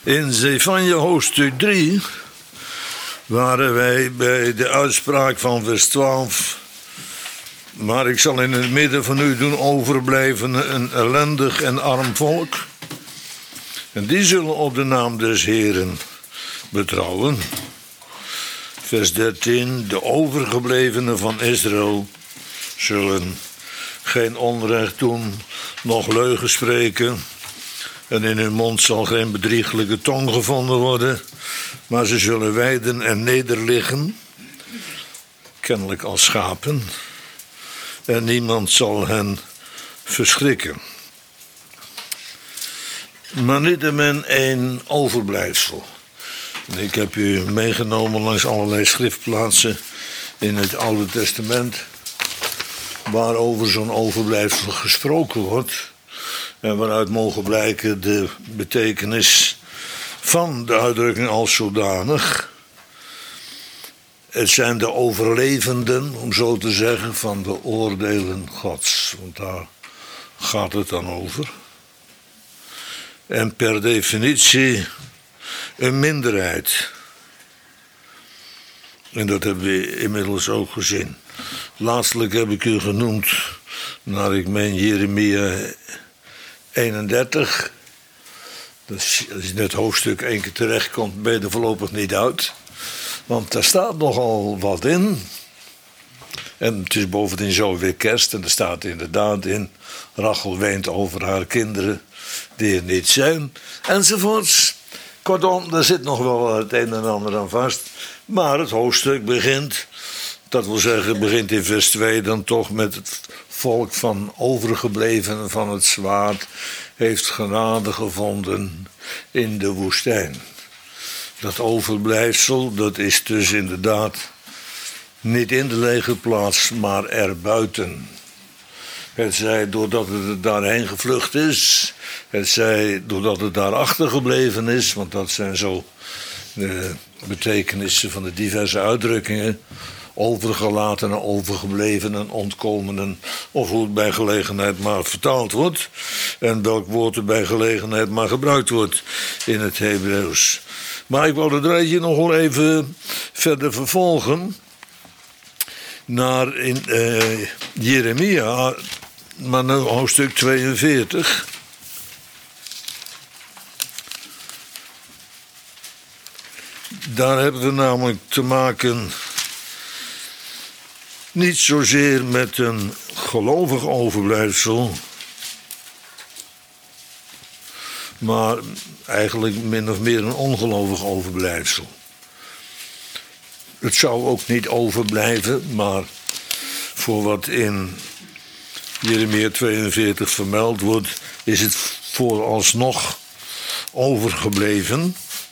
In Zefanja hoofdstuk 3 waren wij bij de uitspraak van vers 12. Maar ik zal in het midden van u doen overblijven een ellendig en arm volk. En die zullen op de naam des Heeren betrouwen. Vers 13. De overgeblevenen van Israël zullen geen onrecht doen, noch leugen spreken. En in hun mond zal geen bedrieglijke tong gevonden worden. Maar ze zullen weiden en nederliggen, kennelijk als schapen. En niemand zal hen verschrikken. Maar niettemin een overblijfsel. En ik heb u meegenomen langs allerlei schriftplaatsen in het Oude Testament, waarover zo'n overblijfsel gesproken wordt. En waaruit mogen blijken de betekenis van de uitdrukking als zodanig. Het zijn de overlevenden, om zo te zeggen, van de oordelen Gods. Want daar gaat het dan over. En per definitie een minderheid. En dat hebben we inmiddels ook gezien. Laatstelijk heb ik u genoemd, naar ik meen Jeremia 31. Dus als je net hoofdstuk 1 keer terechtkomt, ben je er voorlopig niet uit. Want daar staat nogal wat in. En het is bovendien zo weer kerst. En er staat inderdaad in: Rachel weent over haar kinderen die er niet zijn. Enzovoorts. Kortom, daar zit nog wel het een en ander aan vast. Maar het hoofdstuk begint, dat wil zeggen, begint in vers 2 dan toch met het volk van overgeblevenen van het zwaard heeft genade gevonden in de woestijn. Dat overblijfsel, dat is dus inderdaad niet in de legerplaats, maar erbuiten. Het zij doordat het er daarheen gevlucht is, het zij doordat het daar achtergebleven is, want dat zijn zo de betekenissen van de diverse uitdrukkingen. Overgelatenen, overgeblevenen, ontkomenen, of hoe het bij gelegenheid maar vertaald wordt. En welk woord er bij gelegenheid maar gebruikt wordt in het Hebreeuws. Maar ik wil het rijtje nog wel even verder vervolgen. Naar in Jeremia, maar nu hoofdstuk 42. Daar hebben we namelijk te maken niet zozeer met een gelovig overblijfsel, maar eigenlijk min of meer een ongelovig overblijfsel. Het zou ook niet overblijven, maar voor wat in Jeremia 42 vermeld wordt, is het vooralsnog overgebleven.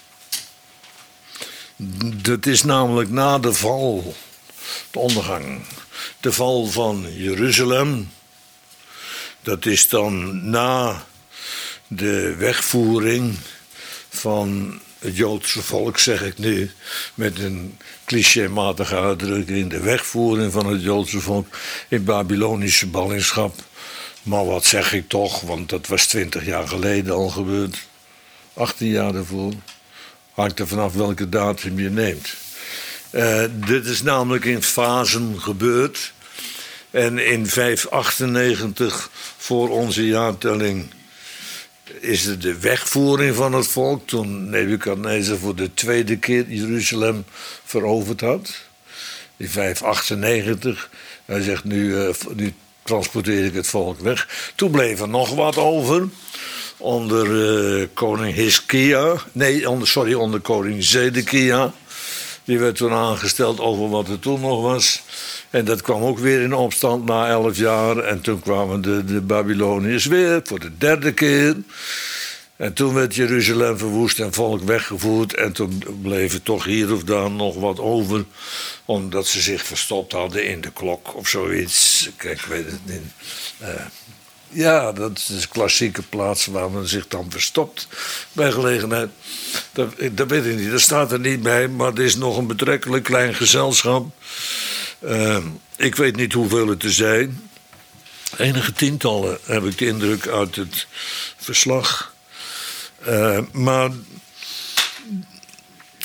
Dat is namelijk na de val, de ondergang, de val van Jeruzalem. Dat is dan na de wegvoering van het Joodse volk, zeg ik nu, met een clichématige uitdrukking, de wegvoering van het Joodse volk in Babylonische ballingschap. Maar wat zeg ik toch, want dat was 20 jaar geleden al gebeurd, 18 jaar daarvoor. Hangt er vanaf welke datum je neemt. Dit is namelijk in fasen gebeurd. En in 598 voor onze jaartelling is het de wegvoering van het volk, toen Nebukadnezar voor de tweede keer Jeruzalem veroverd had. In 598. Hij zegt, nu transporteer ik het volk weg. Toen bleef er nog wat over. Onder koning Hiskia. Onder koning Zedekia. Die werd toen aangesteld over wat er toen nog was. En dat kwam ook weer in opstand na 11 jaar. En toen kwamen de Babyloniërs weer voor de derde keer. En toen werd Jeruzalem verwoest en volk weggevoerd. En toen bleef er toch hier of daar nog wat over. Omdat ze zich verstopt hadden in de klok of zoiets. Kijk, ik weet het niet. Ja, dat is een klassieke plaats waar men zich dan verstopt bij gelegenheid. Dat weet ik niet, dat staat er niet bij, maar het is nog een betrekkelijk klein gezelschap. Ik weet niet hoeveel het er zijn. Enige tientallen heb ik de indruk uit het verslag. Maar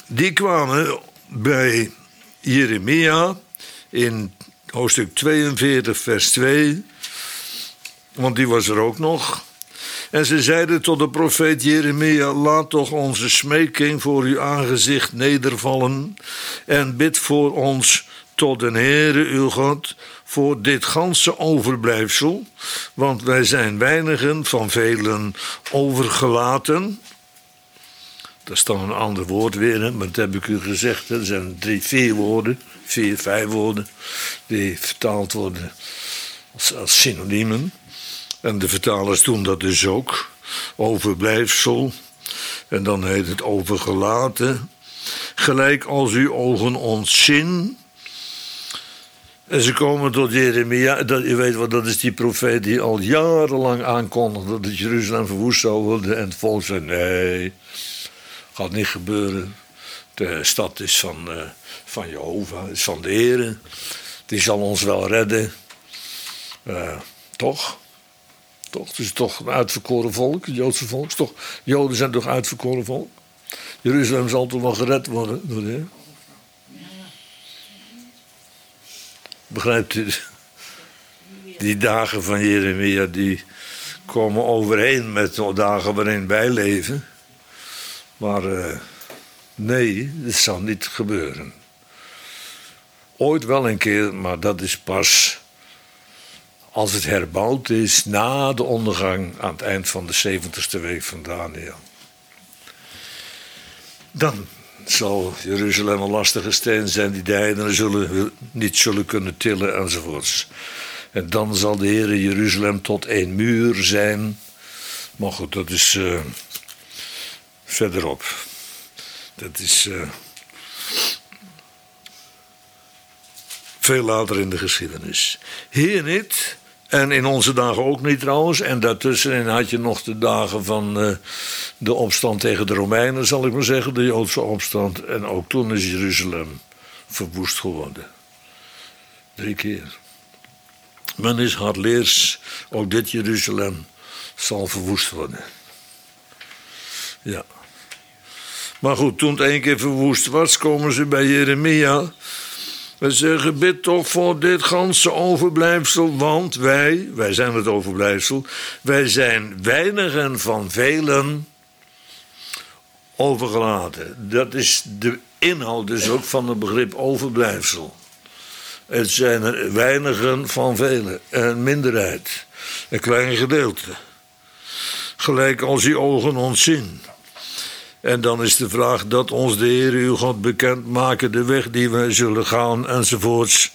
die kwamen bij Jeremia in hoofdstuk 42, vers 2. Want die was er ook nog. En ze zeiden tot de profeet Jeremia: laat toch onze smeking voor uw aangezicht nedervallen en bid voor ons tot de Heere uw God voor dit ganse overblijfsel, want wij zijn weinigen van velen overgelaten. Dat is dan een ander woord weer, hè? Maar dat heb ik u gezegd. Hè? Er zijn 4 woorden, 5 woorden die vertaald worden als synoniemen. En de vertalers doen dat dus ook. Overblijfsel. En dan heet het overgelaten. Gelijk als uw ogen ontzien. En ze komen tot Jeremia. Je weet wat, dat is die profeet die al jarenlang aankondigde dat Jeruzalem verwoest zou worden. En het volk zei: nee, gaat niet gebeuren. De stad is van Jehovah, is van de Heere. Die zal ons wel redden. Toch? Het is toch een uitverkoren volk, het Joodse volk. Joden zijn toch uitverkoren volk? Jeruzalem zal toch wel gered worden door de Heer? Begrijpt u? Die dagen van Jeremia die komen overeen met de dagen waarin wij leven. Maar nee, dat zal niet gebeuren. Ooit wel een keer, maar dat is pas als het herbouwd is na de ondergang aan het eind van de 70ste week van Daniel. Dan zal Jeruzalem een lastige steen zijn die de heidenen niet zullen kunnen tillen enzovoorts. En dan zal de Heere Jeruzalem tot een muur zijn. Maar goed, dat is verderop. Dat is veel later in de geschiedenis. Hier niet. En in onze dagen ook niet trouwens. En daartussenin had je nog de dagen van de opstand tegen de Romeinen, zal ik maar zeggen. De Joodse opstand. En ook toen is Jeruzalem verwoest geworden. 3 keer. Men is hardleers. Ook dit Jeruzalem zal verwoest worden. Ja. Maar goed, toen het 1 keer verwoest was, komen ze bij Jeremia. We zeggen: bid toch voor dit ganse overblijfsel, want wij zijn het overblijfsel, wij zijn weinigen van velen overgelaten. Dat is de inhoud dus ook van het begrip overblijfsel. Het zijn er weinigen van velen, een minderheid, een klein gedeelte. Gelijk als die ogen ons zien. En dan is de vraag: dat ons de Heer uw God bekend maken, de weg die wij zullen gaan, enzovoorts.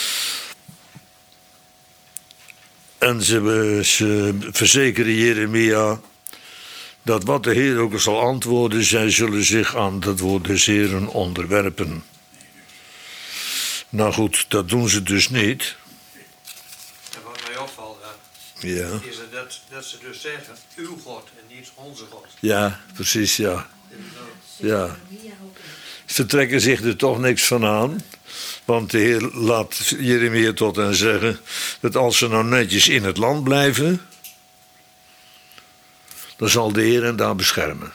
En ze verzekeren Jeremia dat wat de Heer ook zal antwoorden, zij zullen zich aan dat woord des Heeren onderwerpen. Nou goed, dat doen ze dus niet. En wat mij opvalt, ja, is dat ze dus zeggen: uw God en niet onze God. Ja, precies, ja. Ja. Ze trekken zich er toch niks van aan. Want de Heer laat Jeremia tot hen zeggen dat als ze nou netjes in het land blijven, dan zal de Heer hen daar beschermen.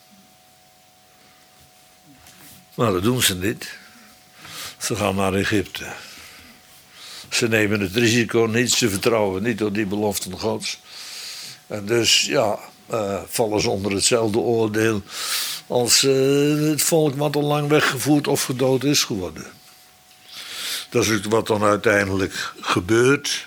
Maar dat doen ze niet. Ze gaan naar Egypte. Ze nemen het risico niet, ze vertrouwen niet op die beloften Gods. En dus ja, vallen ze onder hetzelfde oordeel als het volk wat al lang weggevoerd of gedood is geworden. Dat is wat dan uiteindelijk gebeurt.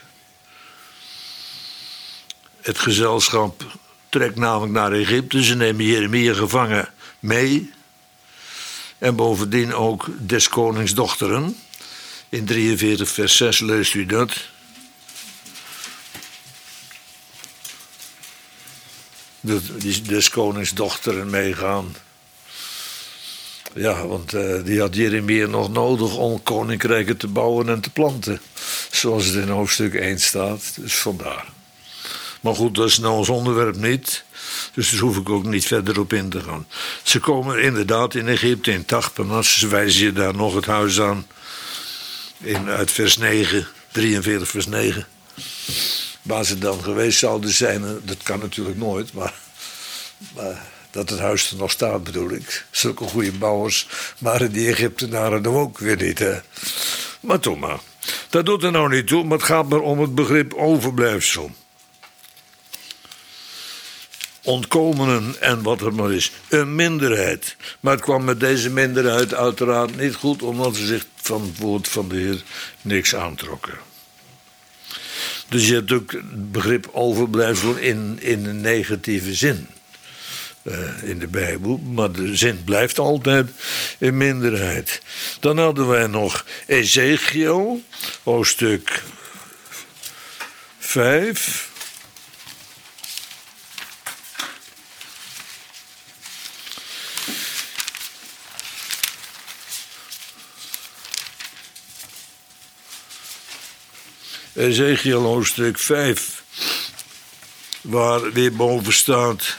Het gezelschap trekt namelijk naar Egypte. Ze nemen Jeremia gevangen mee. En bovendien ook des konings dochteren. In 43 vers 6 leest u dat. Die des konings dochteren meegaan. Ja, want die had Jeremia nog nodig om koninkrijken te bouwen en te planten. Zoals het in hoofdstuk 1 staat. Dus vandaar. Maar goed, dat is nou ons onderwerp niet. Dus daar hoef ik ook niet verder op in te gaan. Ze komen inderdaad in Egypte, in Tachpenas. Ze wijzen je daar nog het huis aan. Uit vers 9, 43 vers 9. Waar ze dan geweest zouden zijn. Dat kan natuurlijk nooit, maar dat het huis er nog staat, bedoel ik. Zulke goede bouwers waren die Egyptenaren dan ook weer niet, hè. Maar toch maar. Dat doet er nou niet toe, maar het gaat maar om het begrip overblijfsel. Ontkomenen en wat er maar is. Een minderheid. Maar het kwam met deze minderheid uiteraard niet goed, omdat ze zich van het woord van de Heer niks aantrokken. Dus je hebt ook het begrip overblijfsel in een negatieve zin in de Bijbel. Maar de zin blijft altijd een minderheid. Dan hadden wij nog Ezechiel, hoofdstuk 5. Ezechiel hoofdstuk 5, waar weer boven staat: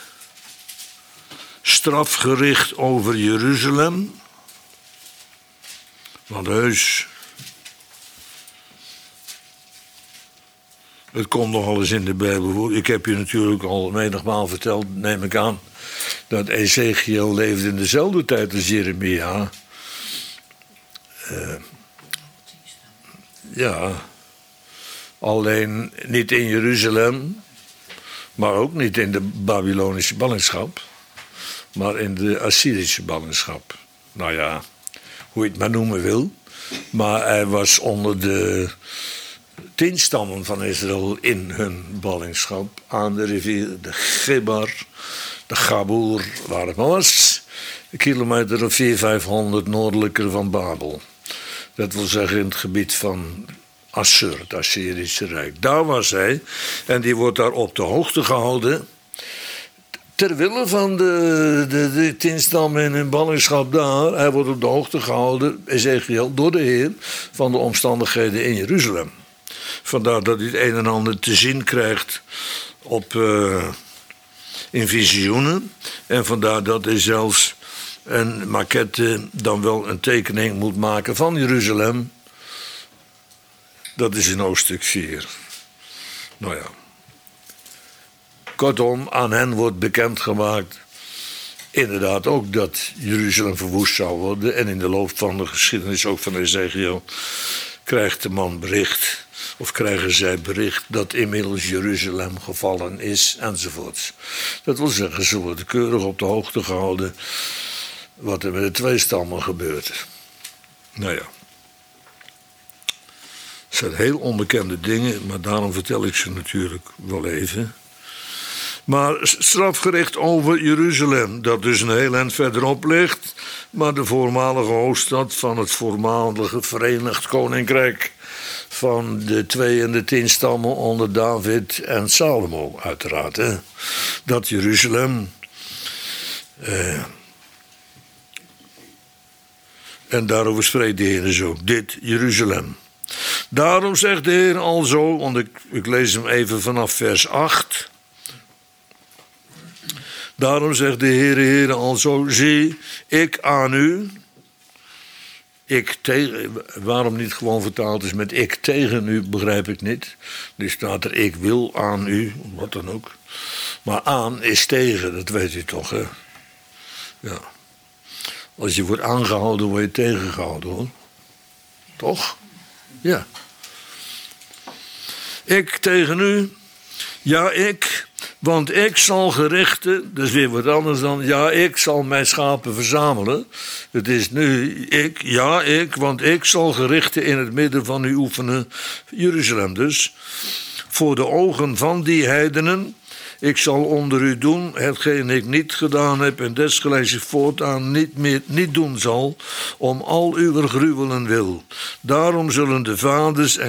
strafgericht over Jeruzalem. Want heus, het komt nogal eens in de Bijbel voor. Ik heb je natuurlijk al menigmaal verteld, neem ik aan, dat Ezechiel leefde in dezelfde tijd als Jeremia. Ja. Alleen niet in Jeruzalem, maar ook niet in de Babylonische ballingschap, maar in de Assyrische ballingschap. Nou ja, hoe je het maar noemen wil. Maar hij was onder de 10 stammen van Israël in hun ballingschap aan de rivier de Gebar, de Gaboer, waar het maar was. Een kilometer of 400-500 noordelijker van Babel. Dat wil zeggen in het gebied van Assur, het Assyrische Rijk. Daar was hij en die wordt daar op de hoogte gehouden. Ter wille van de 10 stammen in hun ballingschap daar. Hij wordt op de hoogte gehouden, Ezechiel, door de Heer van de omstandigheden in Jeruzalem. Vandaar dat hij het een en ander te zien krijgt in visioenen. En vandaar dat hij zelfs een maquette, dan wel een tekening moet maken van Jeruzalem. Dat is in hoofdstuk 4. Nou ja. Kortom, aan hen wordt bekendgemaakt inderdaad ook dat Jeruzalem verwoest zou worden. En in de loop van de geschiedenis ook van Ezechiel krijgt de man bericht, of krijgen zij bericht, dat inmiddels Jeruzalem gevallen is, enzovoorts. Dat wil zeggen, ze worden keurig op de hoogte gehouden wat er met de 2 stammen gebeurt. Nou ja. Het zijn heel onbekende dingen, maar daarom vertel ik ze natuurlijk wel even. Maar strafgericht over Jeruzalem, dat dus een heel eind verderop ligt, maar de voormalige hoofdstad van het voormalige Verenigd Koninkrijk van de 2 en de 10 stammen onder David en Salomo, uiteraard. Hè? Dat Jeruzalem. En daarover spreekt de Heer zo, dit Jeruzalem. Daarom zegt de Heer alzo, want ik lees hem even vanaf vers 8. Daarom zegt de Heer alzo, zie, ik aan u. Ik tegen, waarom niet gewoon vertaald is met ik tegen u, begrijp ik niet. Er staat er, ik wil aan u, wat dan ook. Maar aan is tegen, dat weet u toch, hè. Ja. Als je wordt aangehouden, word je tegengehouden, hoor. Toch? Ja. Ik tegen u, ja ik, want ik zal gerichten, dat is weer wat anders dan, ja ik zal mijn schapen verzamelen. Het is nu ik, ja ik, want ik zal gerichten in het midden van u oefenen, Jeruzalem dus, voor de ogen van die heidenen. Ik zal onder u doen hetgeen ik niet gedaan heb en desgelijks ik voortaan niet doen zal, om al uw gruwelen wil. Daarom zullen de vaders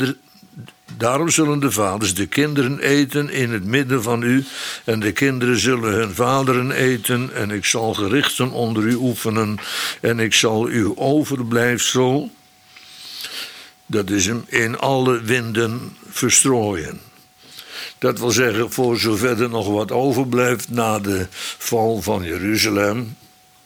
de kinderen eten in het midden van u, en de kinderen zullen hun vaderen eten, en ik zal gerichten onder u oefenen, en ik zal uw overblijfsel, dat is hem, in alle winden verstrooien. Dat wil zeggen, voor zover er nog wat overblijft na de val van Jeruzalem,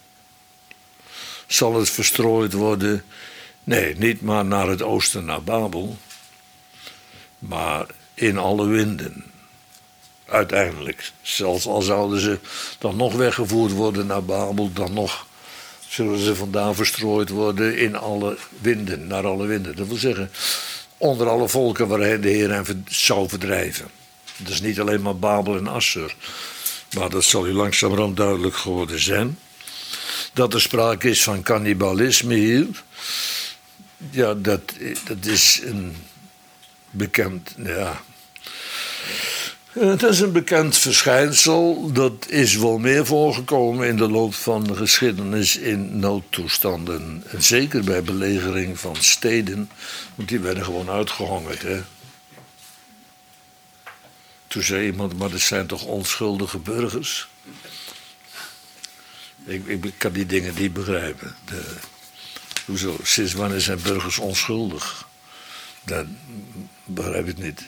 zal het verstrooid worden. Nee, niet maar naar het oosten, naar Babel, maar in alle winden. uiteindelijk. Zelfs al zouden ze dan nog weggevoerd worden naar Babel, dan nog zullen ze vandaan verstrooid worden in alle winden, naar alle winden. Dat wil zeggen, onder alle volken waarheen de Heer hen zou verdrijven. Dat is niet alleen maar Babel en Assur. Maar dat zal u langzamerhand duidelijk geworden zijn. Dat er sprake is van cannibalisme hier. Ja, dat is een bekend... Ja. Het is een bekend verschijnsel. Dat is wel meer voorgekomen in de loop van de geschiedenis in noodtoestanden. En zeker bij belegering van steden. Want die werden gewoon uitgehongerd, hè. Toen zei iemand, maar dat zijn toch onschuldige burgers? Ik kan die dingen niet begrijpen. Hoezo? Sinds wanneer zijn burgers onschuldig? Dat begrijp ik niet.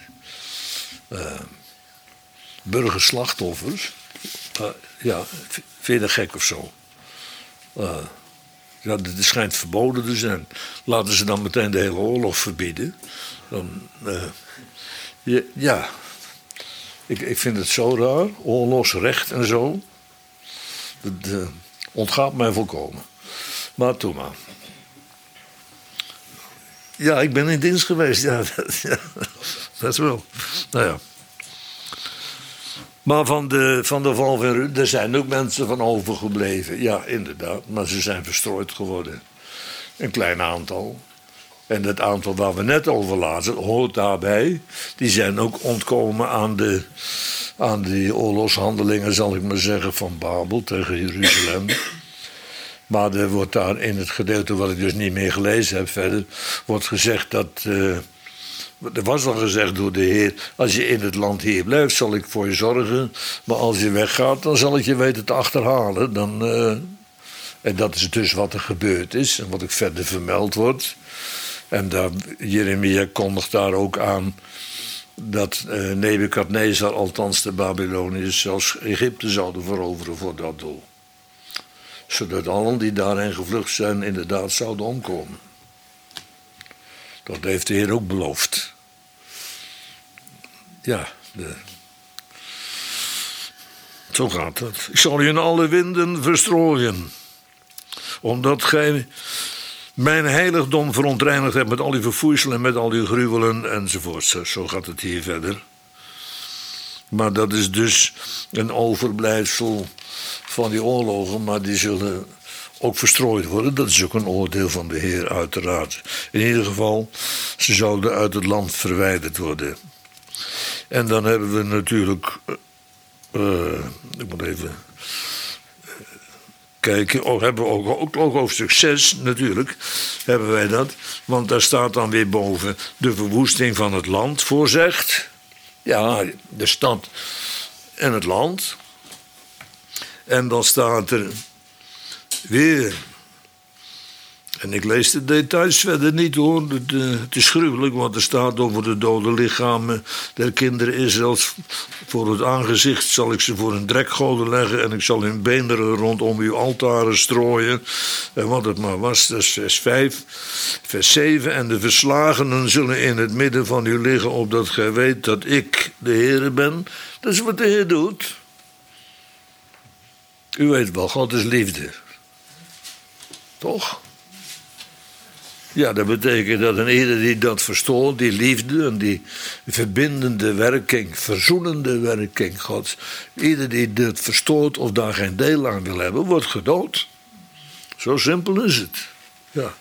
Burgerslachtoffers? Ja, vind je dat gek of zo? Ja, dat schijnt verboden te zijn. Laten ze dan meteen de hele oorlog verbieden. Dan, ja... Ik vind het zo raar, oorlogsrecht en zo. Dat ontgaat mij volkomen. Maar toe maar. Ja, ik ben in dienst geweest, ja, dat wel. Nou ja. Maar van de val van Rut, er zijn ook mensen van overgebleven. Ja, inderdaad, maar ze zijn verstrooid geworden. Een klein aantal. En het aantal waar we net over lazen, hoort daarbij. Die zijn ook ontkomen aan die oorlogshandelingen, zal ik maar zeggen, van Babel tegen Jeruzalem. Maar er wordt daar in het gedeelte wat ik dus niet meer gelezen heb verder, wordt gezegd dat... er was al gezegd door de Heer, als je in het land hier blijft, zal ik voor je zorgen. Maar als je weggaat, dan zal ik je weten te achterhalen. En dat is dus wat er gebeurd is en wat ook verder vermeld wordt. En Jeremia kondigt daar ook aan dat Nebukadnezar, althans de Babyloniërs, zelfs Egypte zouden veroveren voor dat doel. Zodat allen die daarheen gevlucht zijn inderdaad zouden omkomen. Dat heeft de Heer ook beloofd. Ja, zo gaat het. Ik zal je in alle winden verstrooien, omdat gij mijn heiligdom verontreinigd hebt met al uw verfoeiselen, met al uw gruwelen enzovoort. Zo gaat het hier verder. Maar dat is dus een overblijfsel van die oorlogen, maar die zullen ook verstrooid worden. Dat is ook een oordeel van de Heer, uiteraard. In ieder geval, ze zouden uit het land verwijderd worden. En dan hebben we natuurlijk... ik moet even... kijken, hebben we ook hoofdstuk 6 natuurlijk, hebben wij dat. Want daar staat dan weer boven de verwoesting van het land voorzegt. Ja, de stad en het land. En dan staat er weer... En ik lees de details verder niet hoor. Het is gruwelijk, want er staat over de dode lichamen der kinderen Israëls. Voor het aangezicht zal ik ze voor een drekgoden leggen en ik zal hun beenderen rondom uw altaren strooien. En wat het maar was, dat is vers 5. Vers 7. En de verslagenen zullen in het midden van u liggen, opdat gij weet dat ik de Heere ben. Dat is wat de Heer doet. U weet wel, God is liefde. Toch? Ja, dat betekent dat een ieder die dat verstoort, die liefde en die verbindende werking, verzoenende werking Gods, ieder die dat verstoort of daar geen deel aan wil hebben, wordt gedood. Zo simpel is het. Ja.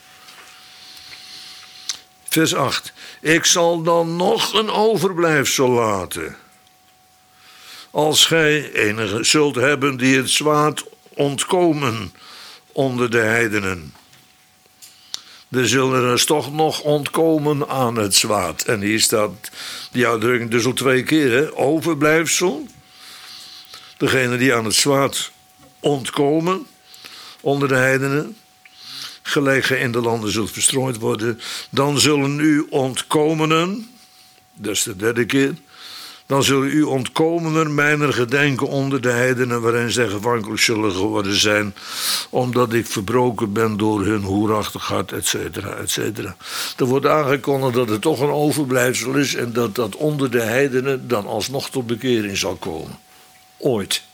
Vers 8. Ik zal dan nog een overblijfsel laten. Als gij enige zult hebben die het zwaard ontkomen onder de heidenen. Er zullen er toch nog ontkomen aan het zwaard. En hier staat die uitdrukking dus al 2 keer, hè? Overblijfsel. Degene die aan het zwaard ontkomen onder de heidenen, gelijk gij in de landen zult verstrooid worden, dan zullen u ontkomenen, dat is de 3e keer, Dan zullen u ontkomen mijner gedenken onder de heidenen, waarin zij gevankelijk zullen geworden zijn, omdat ik verbroken ben door hun hoerachtig hart, et cetera, et cetera. Er wordt aangekondigd dat er toch een overblijfsel is en dat dat onder de heidenen dan alsnog tot bekering zal komen. Ooit.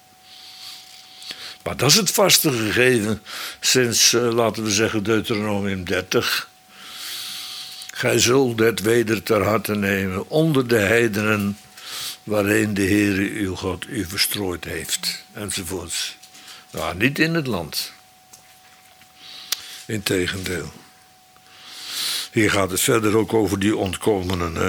Maar dat is het vaste gegeven sinds, laten we zeggen, Deuteronomium 30. Gij zult het weder ter harte nemen onder de heidenen waarin de Heere uw God u verstrooid heeft, enzovoorts. Ja, niet in het land. Integendeel. Hier gaat het verder ook over die ontkomenen, hè.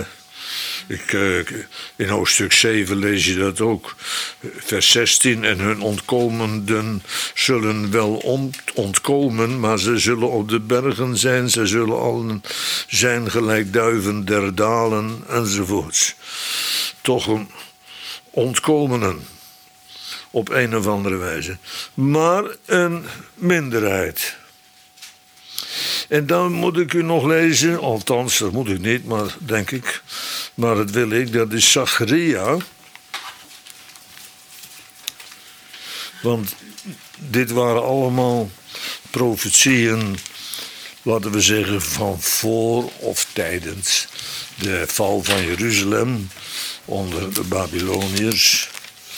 In hoofdstuk 7 lees je dat ook. Vers 16. En hun ontkomenden zullen wel ontkomen, maar ze zullen op de bergen zijn. Ze zullen allen zijn gelijk duiven der dalen, enzovoorts. Toch een ontkomenen. Op een of andere wijze. Maar een minderheid. En dan moet ik u nog lezen, althans dat moet ik niet, maar denk ik, maar dat wil ik, dat is Zacharia. Want dit waren allemaal profetieën, laten we zeggen, van voor of tijdens de val van Jeruzalem onder de Babyloniërs.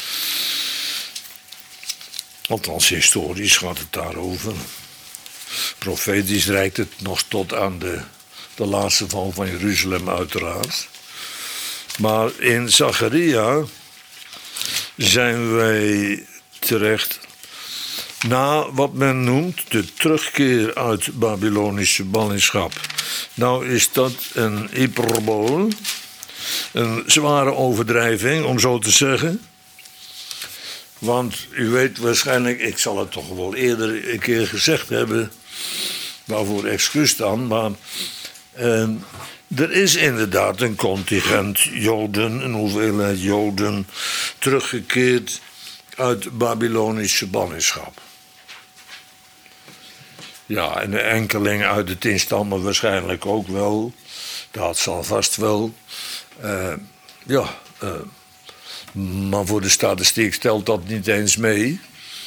Althans, historisch gaat het daarover. Profetisch reikt het nog tot aan de laatste val van Jeruzalem uiteraard. Maar in Zacharia zijn wij terecht na wat men noemt de terugkeer uit Babylonische ballingschap. Nou is dat een hyperbole, een zware overdrijving om zo te zeggen. Want u weet waarschijnlijk, ik zal het toch wel eerder een keer gezegd hebben, waarvoor excuus dan, maar er is inderdaad een contingent Joden, een hoeveelheid Joden, teruggekeerd uit Babylonische ballingschap. Ja, en een enkeling uit de 10 stammen waarschijnlijk ook wel. Dat zal vast wel. Maar voor de statistiek stelt dat niet eens mee.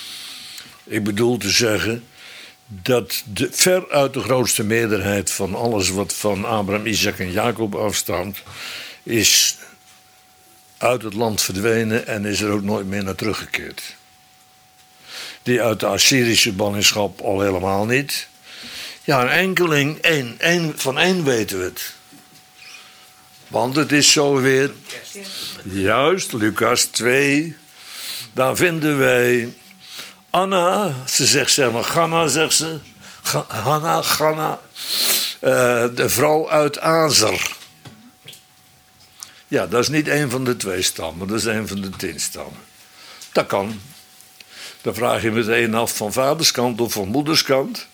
Ik bedoel te zeggen dat veruit de grootste meerderheid van alles wat van Abraham, Isaac en Jacob afstamt, is uit het land verdwenen en is er ook nooit meer naar teruggekeerd. Die uit de Assyrische ballingschap al helemaal niet. Ja, een enkeling, van één weten we het. Want het is zo weer, juist, Lucas 2, daar vinden wij Anna, ze zegt zeg maar Ganna, zegt ze. Ganna, de vrouw uit Azer. Ja, dat is niet een van de 2 stammen, dat is een van de 10 stammen. Dat kan. Dan vraag je meteen af van vaderskant of van moederskant.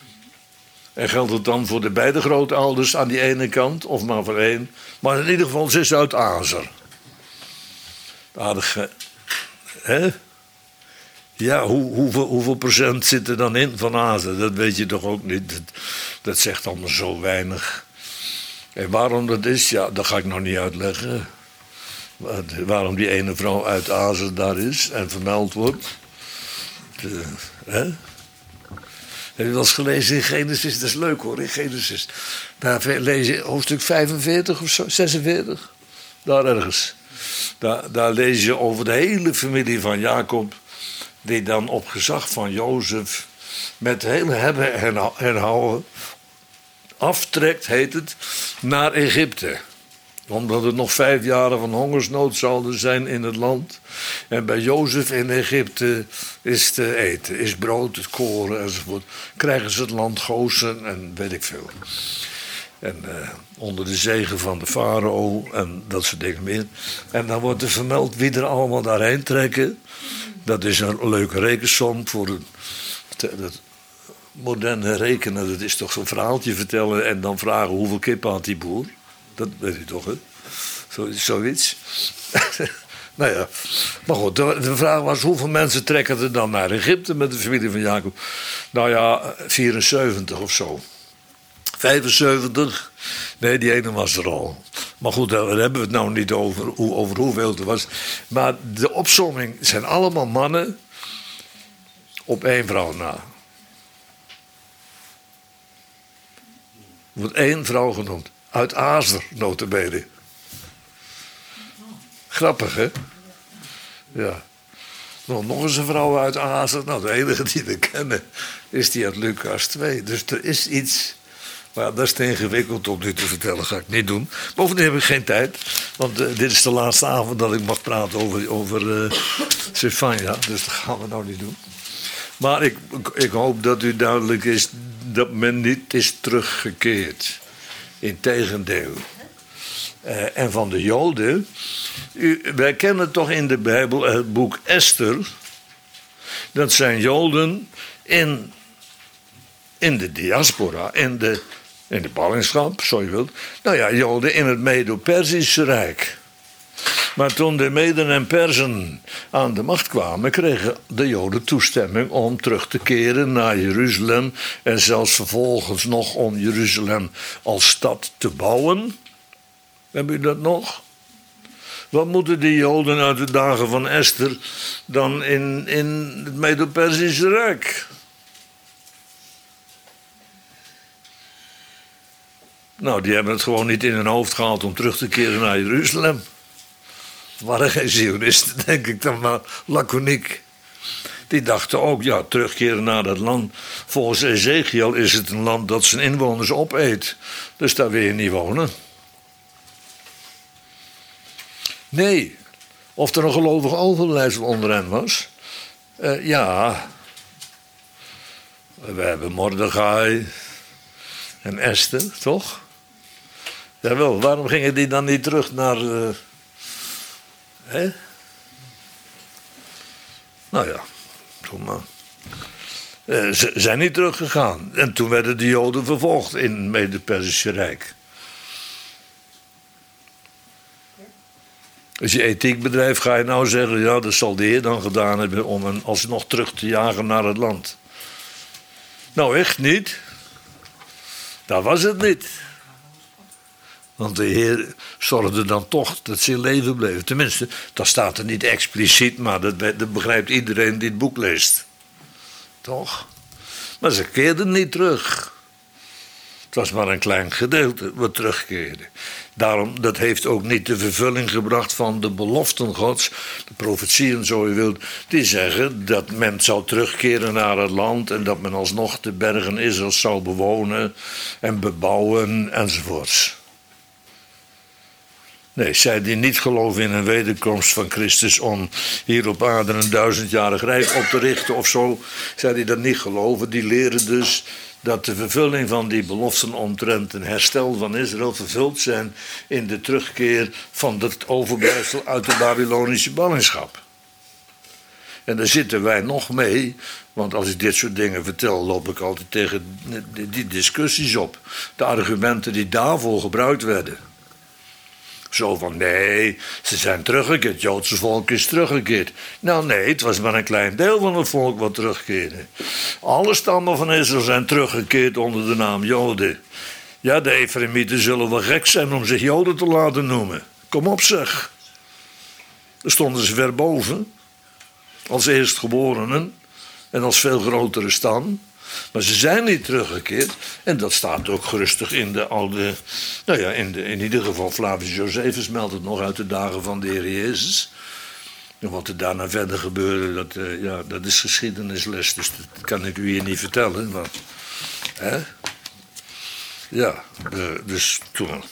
En geldt het dan voor de beide grootouders aan die ene kant, of maar voor één. Maar in ieder geval, ze is uit Azer. Aardig, hè? Ja, hoeveel procent zit er dan in van Azer? Dat weet je toch ook niet. Dat zegt allemaal zo weinig. En waarom dat is, ja, dat ga ik nog niet uitleggen. Waarom die ene vrouw uit Azer daar is en vermeld wordt. Hè? Heb je wel eens gelezen in Genesis? Dat is leuk hoor, in Genesis. Daar lees je hoofdstuk 45 of zo, 46. Daar ergens. Daar lees je over de hele familie van Jacob, die dan op gezag van Jozef met hele hebben en houden aftrekt, heet het, naar Egypte. Omdat er nog 5 jaren van hongersnood zouden zijn in het land. En bij Jozef in Egypte is te eten, is brood, het koren enzovoort. Krijgen ze het land Gozen en weet ik veel. En onder de zegen van de farao en dat soort dingen meer. En dan wordt er vermeld wie er allemaal daarheen trekken. Dat is een leuke rekensom voor het moderne rekenen. Dat is toch zo'n verhaaltje vertellen en dan vragen hoeveel kippen had die boer. Dat weet u toch, hè? Zoiets. Nou ja, maar goed, de vraag was hoeveel mensen trekken er dan naar Egypte met de familie van Jacob? Nou ja, 74 of zo. 75? Nee, die ene was er al. Maar goed, daar hebben we het nou niet over hoeveel het was. Maar de opsomming zijn allemaal mannen op één vrouw na. Er wordt één vrouw genoemd. Uit Azer, nota bene. Grappig, hè? Ja. Nog eens een vrouw uit Azer. Nou, de enige die we kennen is die uit Lucas 2. Dus er is iets. Maar dat is te ingewikkeld om nu te vertellen. Ga ik niet doen. Bovendien heb ik geen tijd. Want dit is de laatste avond dat ik mag praten over Stefania. Dus dat gaan we nou niet doen. Maar ik hoop dat u duidelijk is dat men niet is teruggekeerd. Integendeel. En van de Joden. Wij kennen toch in de Bijbel het boek Esther. Dat zijn Joden in de diaspora, in de ballingschap, zo je wilt. Nou ja, Joden in het Medo-Perzische Rijk. Maar toen de Meden en Perzen aan de macht kwamen, kregen de Joden toestemming om terug te keren naar Jeruzalem. En zelfs vervolgens nog om Jeruzalem als stad te bouwen. Hebben u dat nog? Wat moeten die Joden uit de dagen van Esther dan in het Medo-Perzische Rijk? Nou, die hebben het gewoon niet in hun hoofd gehaald om terug te keren naar Jeruzalem. Het waren geen Zionisten, denk ik dan maar laconiek. Die dachten ook, ja, terugkeren naar dat land. Volgens Ezekiel is het een land dat zijn inwoners opeet. Dus daar wil je niet wonen. Nee, of er een gelovig overblijfsel onder hen was. Ja, we hebben Mordechai en Esther, toch? Jawel, waarom gingen die dan niet terug naar... hè? Nou ja, doe maar. Ze zijn niet teruggegaan. En toen werden de Joden vervolgd in het Mede-Perzische Rijk. Als je ethiek bedrijft, ga je nou zeggen... ja, dat zal de Heer dan gedaan hebben om hen alsnog terug te jagen naar het land. Nou, echt niet. Dat was het niet. Want de Heer zorgde dan toch dat ze in leven bleven. Tenminste, dat staat er niet expliciet... maar dat begrijpt iedereen die het boek leest. Toch? Maar ze keerden niet terug. Het was maar een klein gedeelte wat terugkeerde. Daarom, dat heeft ook niet de vervulling gebracht van de beloften Gods. De profetieën, zo je wilt, die zeggen dat men zou terugkeren naar het land... en dat men alsnog de bergen Israël zou bewonen en bebouwen enzovoorts. Nee, zij die niet geloven in een wederkomst van Christus... om hier op aarde een 1000-jarig rijk op te richten of zo... zij die dat niet geloven, die leren dus... dat de vervulling van die beloften omtrent een herstel van Israël vervuld zijn... in de terugkeer van het overblijfsel uit de Babylonische ballingschap. En daar zitten wij nog mee, want als ik dit soort dingen vertel... loop ik altijd tegen die discussies op. De argumenten die daarvoor gebruikt werden... Zo van, nee, ze zijn teruggekeerd. Het Joodse volk is teruggekeerd. Nou nee, het was maar een klein deel van het volk wat terugkeerde. Alle stammen van Israël zijn teruggekeerd onder de naam Joden. Ja, de Efraïmieten zullen wel gek zijn om zich Joden te laten noemen. Kom op zeg. Daar stonden ze ver boven. Als eerstgeborenen. En als veel grotere stam. Maar ze zijn niet teruggekeerd. En dat staat ook gerustig in de oude... Nou ja, in ieder geval Flavius Josephus meldt het nog uit de dagen van de Heer Jezus. En wat er daarna verder gebeurde, dat is geschiedenisles. Dus dat kan ik u hier niet vertellen. Maar, hè? Ja, dus toen...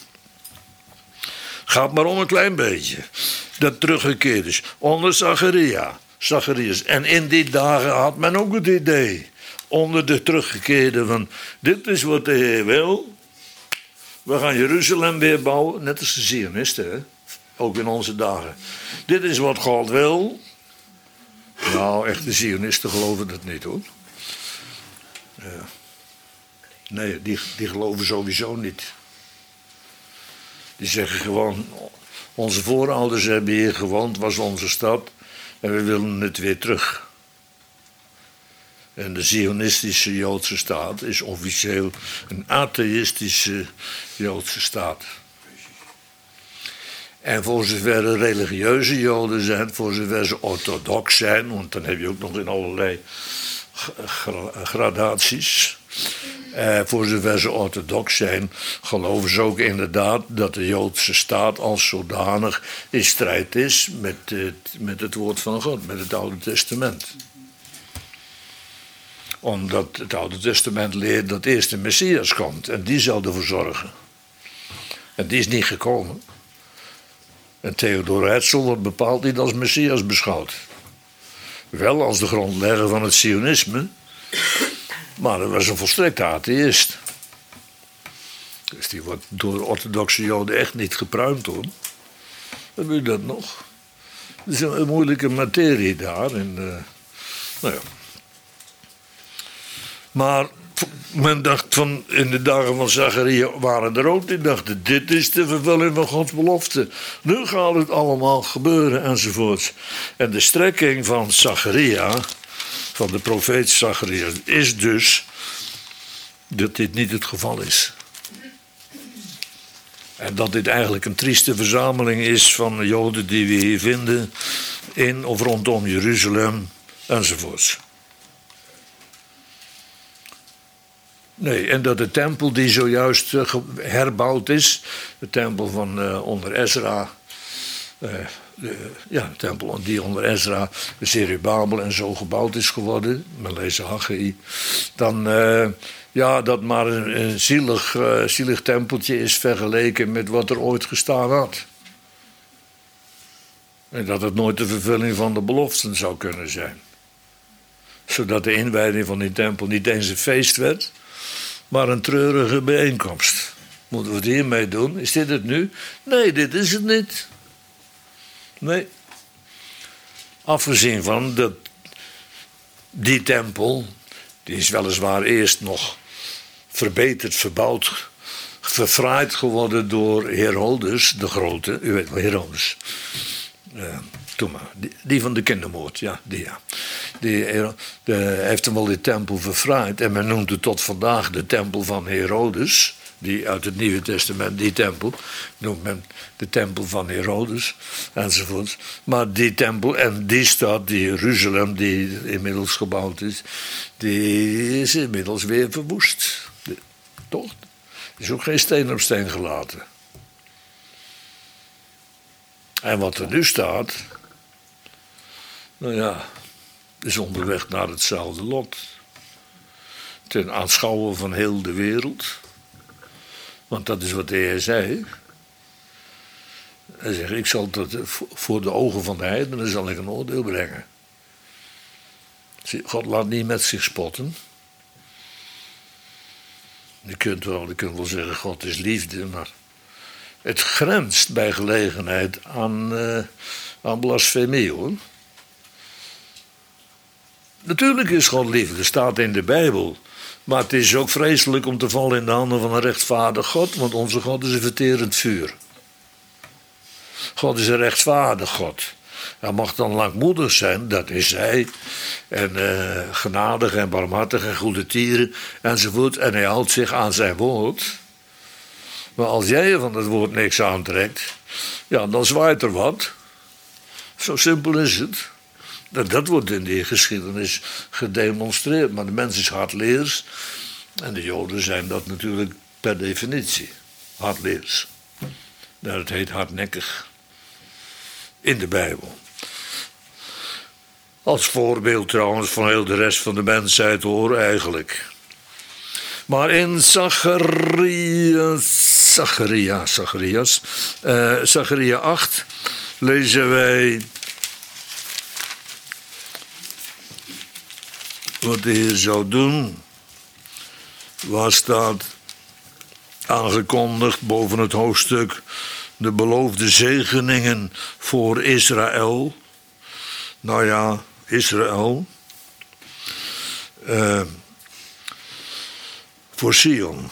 Gaat maar om een klein beetje. Dat teruggekeerd is. Onder Zacharias. En in die dagen had men ook het idee... onder de teruggekeerden van... dit is wat de Heer wil. We gaan Jeruzalem weer bouwen. Net als de Zionisten, hè? Ook in onze dagen. Dit is wat God wil. Nou, echt, de Zionisten geloven dat niet, hoor. Ja. Nee, die geloven sowieso niet. Die zeggen gewoon... onze voorouders hebben hier gewoond, was onze stad... en we willen het weer terug... En de Zionistische Joodse staat is officieel een atheïstische Joodse staat. En voor zover er religieuze Joden zijn, voor zover ze orthodox zijn, want dan heb je ook nog in allerlei gradaties. Voor zover ze orthodox zijn, geloven ze ook inderdaad dat de Joodse staat als zodanig in strijd is met het woord van God, met het Oude Testament. Omdat het Oude Testament leert dat eerst de Messias komt en die zal ervoor zorgen. En die is niet gekomen. En Theodor Herzl wordt bepaald niet als Messias beschouwd. Wel als de grondlegger van het Sionisme, maar dat was een volstrekte atheïst. Dus die wordt door orthodoxe Joden echt niet gepruimd, hoor. Heb je dat nog? Het is een moeilijke materie daar. Nou ja. Maar men dacht van, in de dagen van Zacharia waren er ook die dachten, dit is de vervulling van Gods belofte. Nu gaat het allemaal gebeuren enzovoort. En de strekking van Zacharia, van de profeet Zacharia, is dus dat dit niet het geval is. En dat dit eigenlijk een trieste verzameling is van de Joden die we hier vinden in of rondom Jeruzalem enzovoorts. Nee, en dat de tempel die zojuist herbouwd is, de tempel van onder Ezra, de tempel die onder Ezra, de Zerubabel en zo gebouwd is geworden, men leest Haggai, dan dat maar een zielig tempeltje is vergeleken met wat er ooit gestaan had. En dat het nooit de vervulling van de beloften zou kunnen zijn. Zodat de inwijding van die tempel niet eens een feest werd, maar een treurige bijeenkomst. Moeten we het hiermee doen? Is dit het nu? Nee, dit is het niet. Nee. Afgezien van dat die tempel, die is weliswaar eerst nog verbeterd, verbouwd, verfraaid geworden door Herodes de Grote. U weet wel, Herodes. Toen maar. Die van de kindermoord, ja. Die heeft hem wel die tempel verfraaid. En men noemt het tot vandaag de tempel van Herodes. Die uit het Nieuwe Testament, die tempel, noemt men de tempel van Herodes, enzovoort. Maar die tempel en die stad, die Jeruzalem, die inmiddels gebouwd is, die is inmiddels weer verwoest. Toch? Er is ook geen steen op steen gelaten. En wat er nu staat, nou ja, is onderweg naar hetzelfde lot. Ten aanschouwen van heel de wereld. Want dat is wat de Heer zei. Hij zegt, ik zal tot voor de ogen van de heidenen zal ik een oordeel brengen. God laat niet met zich spotten. Je kunt wel zeggen, God is liefde, maar het grenst bij gelegenheid aan blasfemie, hoor. Natuurlijk is God liefde, dat staat in de Bijbel. Maar het is ook vreselijk om te vallen in de handen van een rechtvaardig God, want onze God is een verterend vuur. God is een rechtvaardig God. Hij mag dan langmoedig zijn, dat is hij. En genadig en barmhartig en goede tieren enzovoort. En hij houdt zich aan zijn woord. Maar als jij je van het woord niks aantrekt, ja, dan zwaait er wat. Zo simpel is het. Dat wordt in die geschiedenis gedemonstreerd. Maar de mens is hardleers. En de Joden zijn dat natuurlijk per definitie. Hardleers. Het heet hardnekkig. In de Bijbel. Als voorbeeld trouwens van heel de rest van de mensheid hoor eigenlijk. Maar in Zacharia 8 lezen wij wat de Heer zou doen. Waar staat aangekondigd boven het hoofdstuk de beloofde zegeningen voor Israël. Nou ja, Israël. Voor Sion.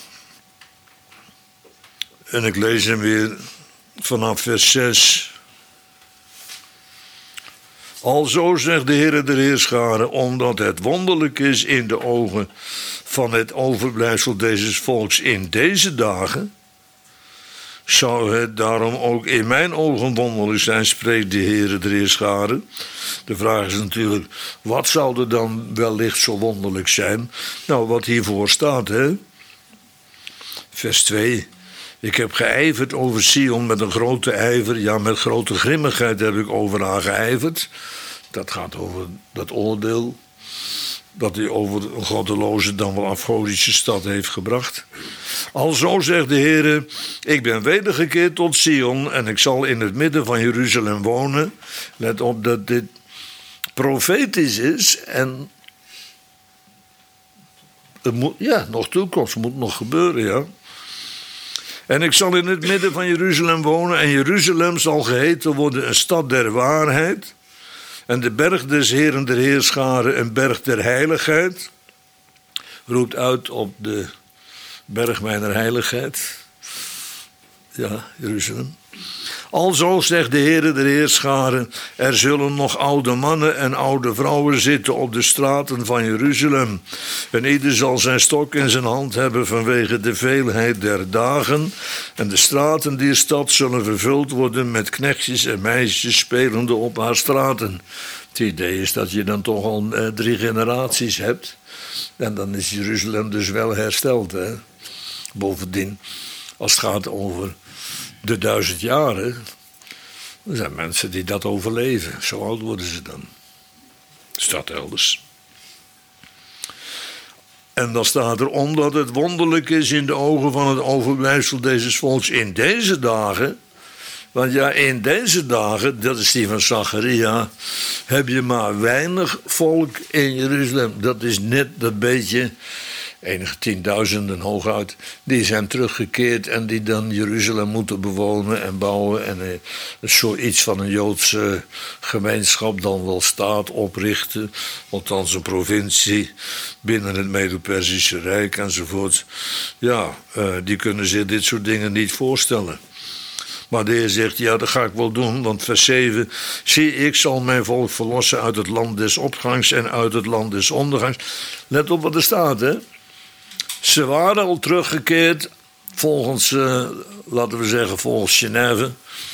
En ik lees hem weer vanaf vers 6. Alzo zegt de Heere der Heerscharen, omdat het wonderlijk is in de ogen van het overblijfsel deze volks in deze dagen, zou het daarom ook in mijn ogen wonderlijk zijn, spreekt de Heere der Heerscharen. De vraag is natuurlijk, wat zou er dan wellicht zo wonderlijk zijn? Nou, wat hiervoor staat, hè? Vers 2. Ik heb geijverd over Sion met een grote ijver. Ja, met grote grimmigheid heb ik over haar geijverd. Dat gaat over dat oordeel dat hij over een goddeloze, dan wel afgodische stad heeft gebracht. Alzo zegt de Heere, ik ben wedergekeerd tot Sion en ik zal in het midden van Jeruzalem wonen. Let op dat dit profetisch is en het moet, ja, nog toekomst, moet nog gebeuren, ja. En ik zal in het midden van Jeruzalem wonen en Jeruzalem zal geheten worden een stad der waarheid. En de berg des Heeren der Heerscharen een berg der heiligheid. Roept uit op de berg mijner heiligheid. Ja, Jeruzalem. Alzo zegt de Heere der Heerscharen, er zullen nog oude mannen en oude vrouwen zitten op de straten van Jeruzalem. En ieder zal zijn stok in zijn hand hebben vanwege de veelheid der dagen. En de straten die stad zullen vervuld worden met knechtjes en meisjes spelende op haar straten. Het idee is dat je dan toch al 3 generaties hebt. En dan is Jeruzalem dus wel hersteld, hè. Bovendien, als het gaat over de 1000 jaren, er zijn mensen die dat overleven. Zo oud worden ze dan. Staat elders. En dan staat er, omdat het wonderlijk is in de ogen van het overblijfsel deze volks in deze dagen. Want ja, in deze dagen, dat is die van Zacharia, heb je maar weinig volk in Jeruzalem. Dat is net dat beetje, enige 10.000 hooguit, die zijn teruggekeerd en die dan Jeruzalem moeten bewonen en bouwen en zoiets van een Joodse gemeenschap, dan wel staat oprichten, althans een provincie binnen het Medo-Persische Rijk enzovoort. Ja, die kunnen zich dit soort dingen niet voorstellen. Maar de Heer zegt, ja, dat ga ik wel doen, want vers 7, zie, ik zal mijn volk verlossen uit het land des opgangs en uit het land des ondergangs. Let op wat er staat, hè. Ze waren al teruggekeerd volgens, laten we zeggen, volgens Genève.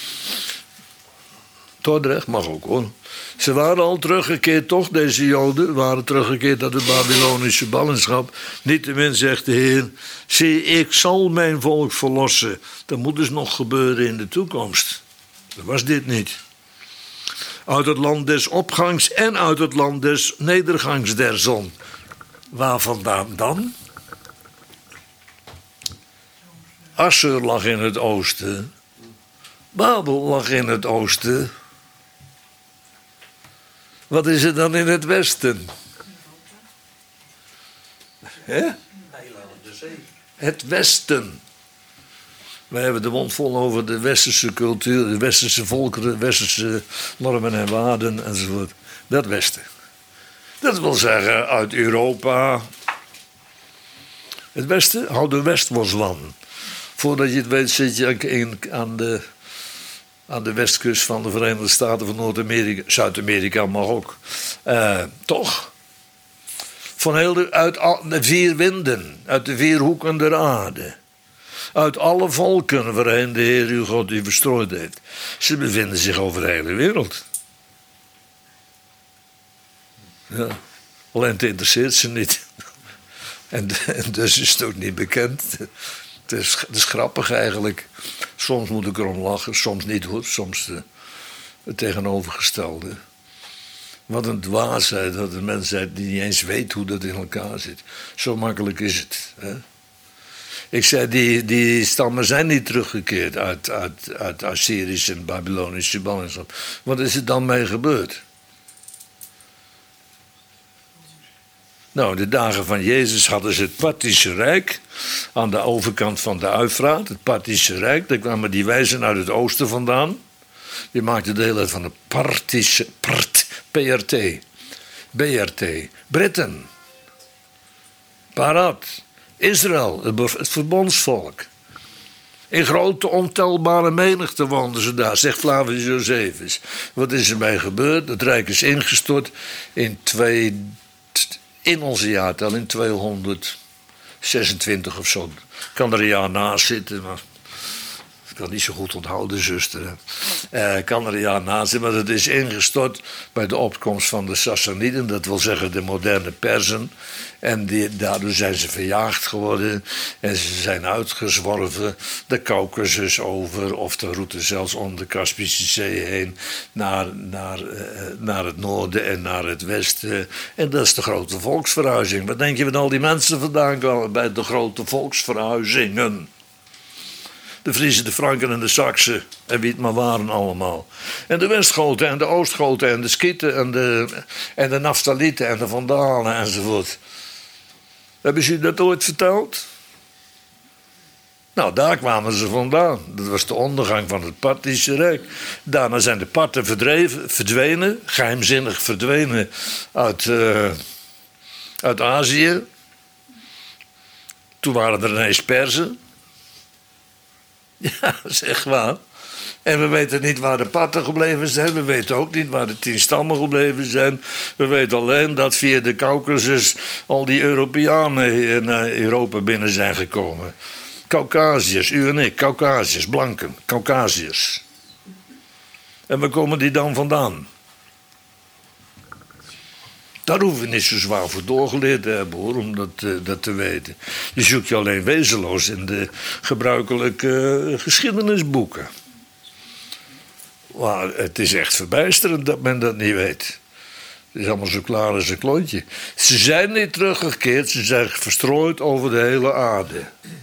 Dordrecht mag ook, hoor. Ze waren al teruggekeerd, toch, deze Joden, waren teruggekeerd uit de Babylonische ballingschap. Niettemin zegt de Heer, zie, ik zal mijn volk verlossen. Dat moet dus nog gebeuren in de toekomst. Dat was dit niet. Uit het land des opgangs en uit het land des nedergangs der zon. Waar vandaan dan? Assur lag in het oosten. Babel lag in het oosten. Wat is er dan in het westen? Hè? Het westen. Wij hebben de mond vol over de westerse cultuur, de westerse volkeren, de westerse normen en waarden enzovoort. Dat westen. Dat wil zeggen uit Europa. Het westen, hou de Westboswan. Voordat je het weet zit je aan de westkust van de Verenigde Staten van Noord-Amerika. Zuid-Amerika mag ook. Toch? Van uit de 4 winden. Uit de 4 hoeken der aarde. Uit alle volken waarheen de Heer uw God u verstrooid heeft. Ze bevinden zich over de hele wereld. Ja. Alleen het interesseert ze niet. En dus is het ook niet bekend. Het is grappig eigenlijk. Soms moet ik erom lachen, soms niet hoor. Soms het tegenovergestelde. Wat een dwaasheid dat de mensheid die niet eens weet hoe dat in elkaar zit. Zo makkelijk is het. Hè? Ik zei, die stammen zijn niet teruggekeerd uit Assyrische en Babylonische ballingschap. Wat is er dan mee gebeurd? Nou, de dagen van Jezus hadden ze het Parthische Rijk aan de overkant van de Uifraat. Het Parthische Rijk, daar kwamen die wijzen uit het oosten vandaan. Die maakten deel uit van de Parthische, BRT, Britten, Parat, Israël, het verbondsvolk. In grote ontelbare menigte woonden ze daar, zegt Flavius Josephus. Wat is er mee gebeurd? Het Rijk is ingestort in onze jaartal, in 226 of zo. Ik kan er een jaar naast zitten, maar kan niet zo goed onthouden, zuster. Kan er een jaar na zijn, maar het is ingestort bij de opkomst van de Sassaniden, dat wil zeggen de moderne Perzen. En daardoor zijn ze verjaagd geworden en ze zijn uitgezworven de Caucasus over, of de route zelfs om de Kaspische Zee heen naar het noorden en naar het westen. En dat is de grote volksverhuizing. Wat denk je van al die mensen vandaan kwamen bij de grote volksverhuizingen? De Friezen, de Franken en de Saksen en wie het maar waren allemaal. En de Westgoten en de Oostgoten en de Skieten en de Naftalieten en de Vandalen enzovoort. Hebben ze u dat ooit verteld? Nou, daar kwamen ze vandaan. Dat was de ondergang van het Parthische Rijk. Daarna zijn de Parten verdwenen, geheimzinnig verdwenen uit Azië. Toen waren er ineens Perzen. Ja, dat is echt waar. En we weten niet waar de Parten gebleven zijn. We weten ook niet waar de 10 stammen gebleven zijn. We weten alleen dat via de Caucasus al die Europeanen in Europa binnen zijn gekomen. Caucasiërs, u en ik, Caucasiërs, blanken, Caucasiërs. En waar komen die dan vandaan? Daar hoeven we niet zo zwaar voor doorgeleerd te hebben, hoor, om dat te weten. Je zoekt je alleen wezenloos in de gebruikelijke geschiedenisboeken. Maar het is echt verbijsterend dat men dat niet weet. Het is allemaal zo klaar als een klontje. Ze zijn niet teruggekeerd, ze zijn verstrooid over de hele aarde.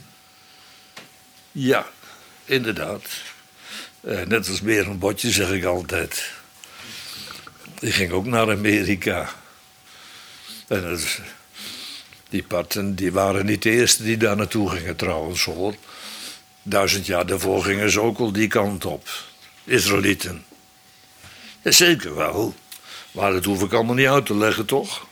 Ja, inderdaad. Net als Berenbotje, zeg ik altijd. Die ging ook naar Amerika. En die Parten die waren niet de eerste die daar naartoe gingen trouwens, hoor. 1000 jaar daarvoor gingen ze ook al die kant op. Israëlieten. Ja, zeker wel. Maar dat hoef ik allemaal niet uit te leggen, toch?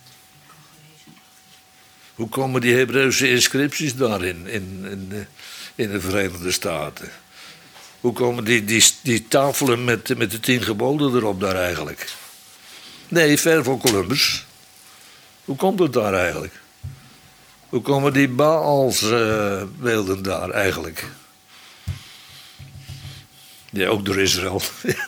Hoe komen die Hebreeuwse inscripties daarin, in de Verenigde Staten? Hoe komen die tafelen met de 10 geboden erop daar eigenlijk? Nee, ver voor Columbus. Hoe komt het daar eigenlijk? Hoe komen die Baals-beelden daar eigenlijk? Ja, ook door Israël.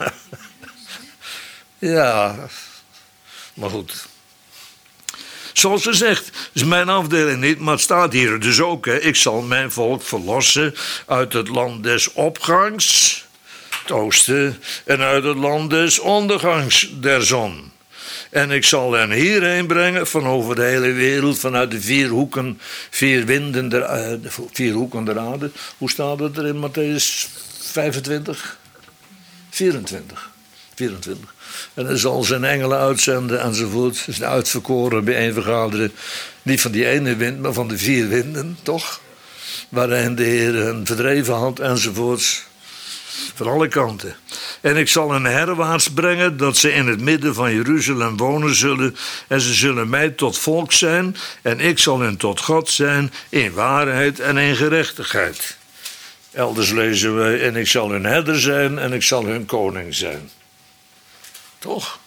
Ja, maar goed. Zoals ze zegt, is mijn afdeling niet, maar het staat hier dus ook. Hè. Ik zal mijn volk verlossen uit het land des opgangs, het oosten, en uit het land des ondergangs der zon. En ik zal hen hierheen brengen van over de hele wereld, vanuit de 4 hoeken, 4 winden der, 4 hoeken der aarde. Hoe staat het er in Matthäus 25? 24. En hij zal zijn engelen uitzenden enzovoort. Dus de uitverkoren bijeenvergaderen. Niet van die ene wind, maar van de 4 winden, toch? Waarin de Heer hen verdreven had enzovoorts. Van alle kanten. En ik zal hen herwaarts brengen dat ze in het midden van Jeruzalem wonen zullen. En ze zullen mij tot volk zijn. En ik zal hen tot God zijn in waarheid en in gerechtigheid. Elders lezen wij, en ik zal hun herder zijn en ik zal hun koning zijn. Toch?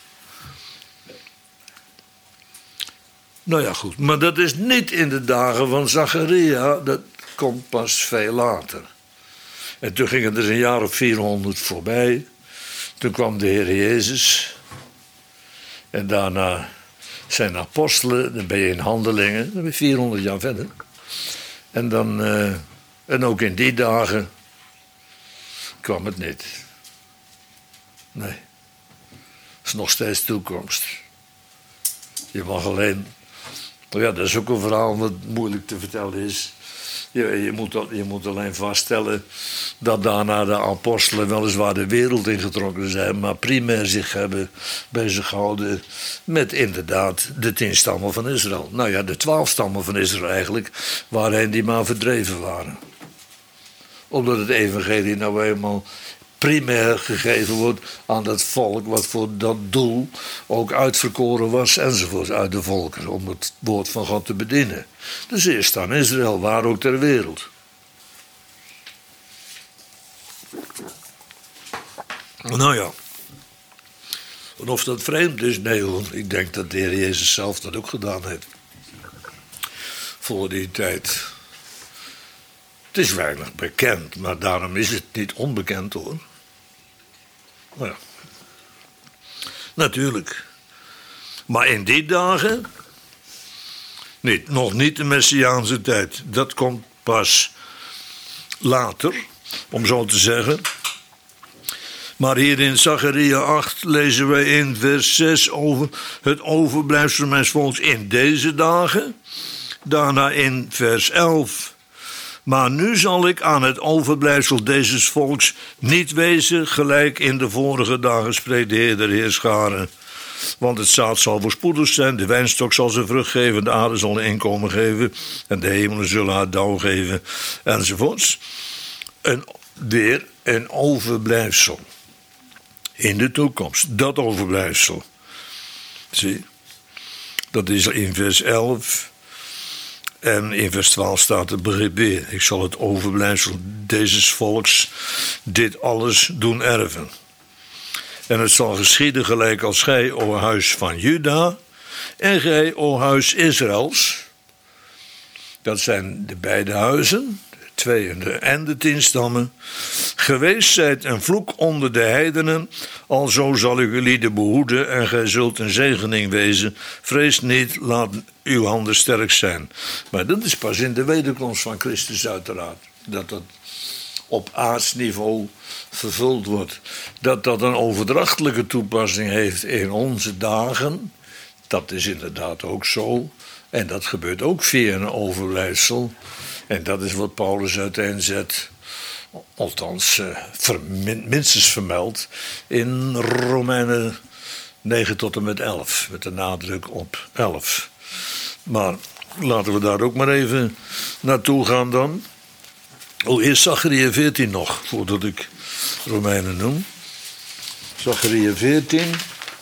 Nou ja, goed. Maar dat is niet in de dagen van Zacharia. Dat komt pas veel later. En toen ging het er een jaar of 400 voorbij. Toen kwam de Heer Jezus. En daarna zijn apostelen. Dan ben je in Handelingen. Dan ben je 400 jaar verder. En dan... En ook in die dagen kwam het niet. Nee. Het is nog steeds toekomst. Je mag alleen... Ja, dat is ook een verhaal wat moeilijk te vertellen is. Je moet alleen vaststellen dat daarna de apostelen weliswaar de wereld ingetrokken zijn, maar primair zich hebben bezighouden met inderdaad de 10 stammen van Israël. Nou ja, de 12 stammen van Israël eigenlijk, waarheen die maar verdreven waren. Omdat het evangelie nou eenmaal primair gegeven wordt aan dat volk wat voor dat doel ook uitverkoren was enzovoort uit de volkeren om het woord van God te bedienen. Dus eerst aan Israël, waar ook ter wereld. Nou ja. En of dat vreemd is, nee hoor. Ik denk dat de Heer Jezus zelf dat ook gedaan heeft. Voor die tijd. Het is weinig bekend, maar daarom is het niet onbekend hoor. Maar ja. Natuurlijk. Maar in die dagen, nog niet de Messiaanse tijd. Dat komt pas later, om zo te zeggen. Maar hier in Zacharia 8 lezen wij in vers 6 over het overblijfsel mijns volks in deze dagen. Daarna in vers 11. Maar nu zal ik aan het overblijfsel deze volks niet wezen, gelijk in de vorige dagen, spreekt de Heer der Heerscharen. Want het zaad zal voorspoedig zijn, de wijnstok zal zijn vrucht geven, de aarde zal een inkomen geven en de hemelen zullen haar dauw geven, enzovoorts. Weer een overblijfsel. In de toekomst, dat overblijfsel. Zie, dat is in vers 11. En in vers 12 staat het begrip weer. Ik zal het overblijfsel deze volks dit alles doen erven. En het zal geschieden gelijk als gij, o huis van Juda, en gij, o huis Israëls. Dat zijn de beide huizen, de 2 en de 10 stammen. Geweest zijt een vloek onder de heidenen, alzo zal ik jullie behoeden en gij zult een zegening wezen. Vrees niet, laat uw handen sterk zijn. Maar dat is pas in de wederkomst van Christus uiteraard. Dat op aardsniveau vervuld wordt. Dat een overdrachtelijke toepassing heeft in onze dagen. Dat is inderdaad ook zo. En dat gebeurt ook via een overblijfsel. En dat is wat Paulus uiteenzet. Althans, minstens vermeld in Romeinen 9 tot en met 11. Met de nadruk op 11. Maar laten we daar ook maar even naartoe gaan dan. Eerst Zacharia 14 nog, voordat ik Romeinen noem. Zacharia 14.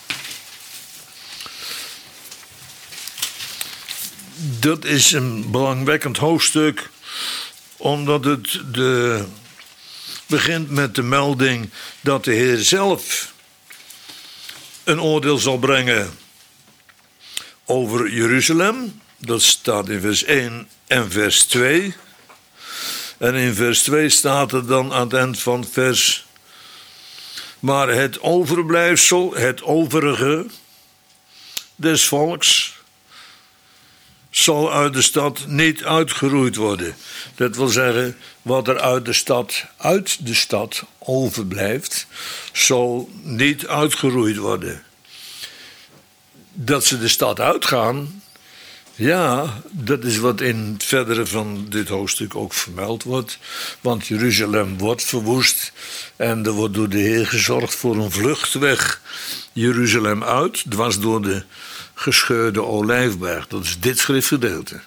Dat is een belangwekkend hoofdstuk, omdat het begint met de melding dat de Heer zelf een oordeel zal brengen over Jeruzalem. Dat staat in vers 1 en vers 2. En in vers 2 staat er dan aan het eind van het vers: maar het overblijfsel, het overige des volks, zal uit de stad niet uitgeroeid worden. Dat wil zeggen, wat er uit de stad overblijft, zal niet uitgeroeid worden. Dat ze de stad uitgaan, ja, dat is wat in het verdere van dit hoofdstuk ook vermeld wordt. Want Jeruzalem wordt verwoest en er wordt door de Heer gezorgd voor een vluchtweg Jeruzalem uit, dwars door de gescheurde olijfberg. Dat is dit schriftgedeelte.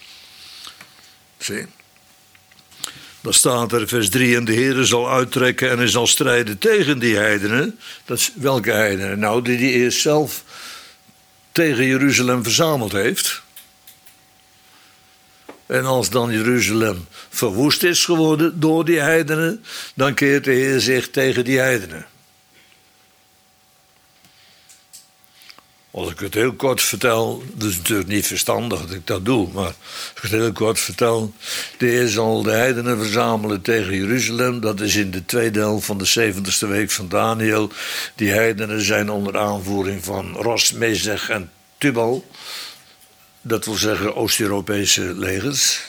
Zie. Dan staat er vers 3: en de Heer zal uittrekken en hij zal strijden tegen die heidenen. Dat is welke heidenen? Nou, die eerst zelf tegen Jeruzalem verzameld heeft. En als dan Jeruzalem verwoest is geworden door die heidenen, dan keert de Heer zich tegen die heidenen. Als ik het heel kort vertel, dat is natuurlijk niet verstandig dat ik dat doe, maar als ik het heel kort vertel, de Heer zal de heidenen verzamelen tegen Jeruzalem. Dat is in de tweede helft van de 70ste week van Daniel. Die heidenen zijn onder aanvoering van Ros, Mezech en Tubal. Dat wil zeggen Oost-Europese legers.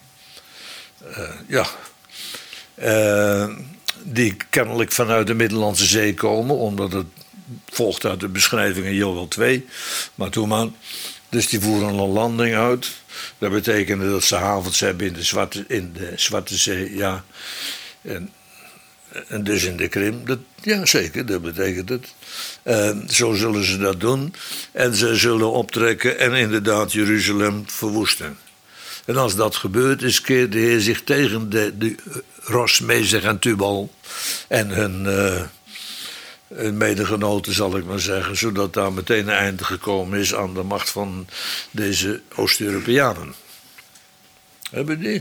Die kennelijk vanuit de Middellandse Zee komen, omdat het volgt uit de beschrijving in Joël 2. Maar toen maar. Dus die voeren een landing uit. Dat betekende dat ze havens hebben in de Zwarte Zee, ja. En dus in de Krim. Ja, zeker, dat betekent het. Zo zullen ze dat doen. En ze zullen optrekken en inderdaad Jeruzalem verwoesten. En als dat gebeurd is, keert de Heer zich tegen de Ros, Mezech en Tubal en hun medegenoten, zal ik maar zeggen, zodat daar meteen een einde gekomen is aan de macht van deze Oost-Europeanen. Hebben die?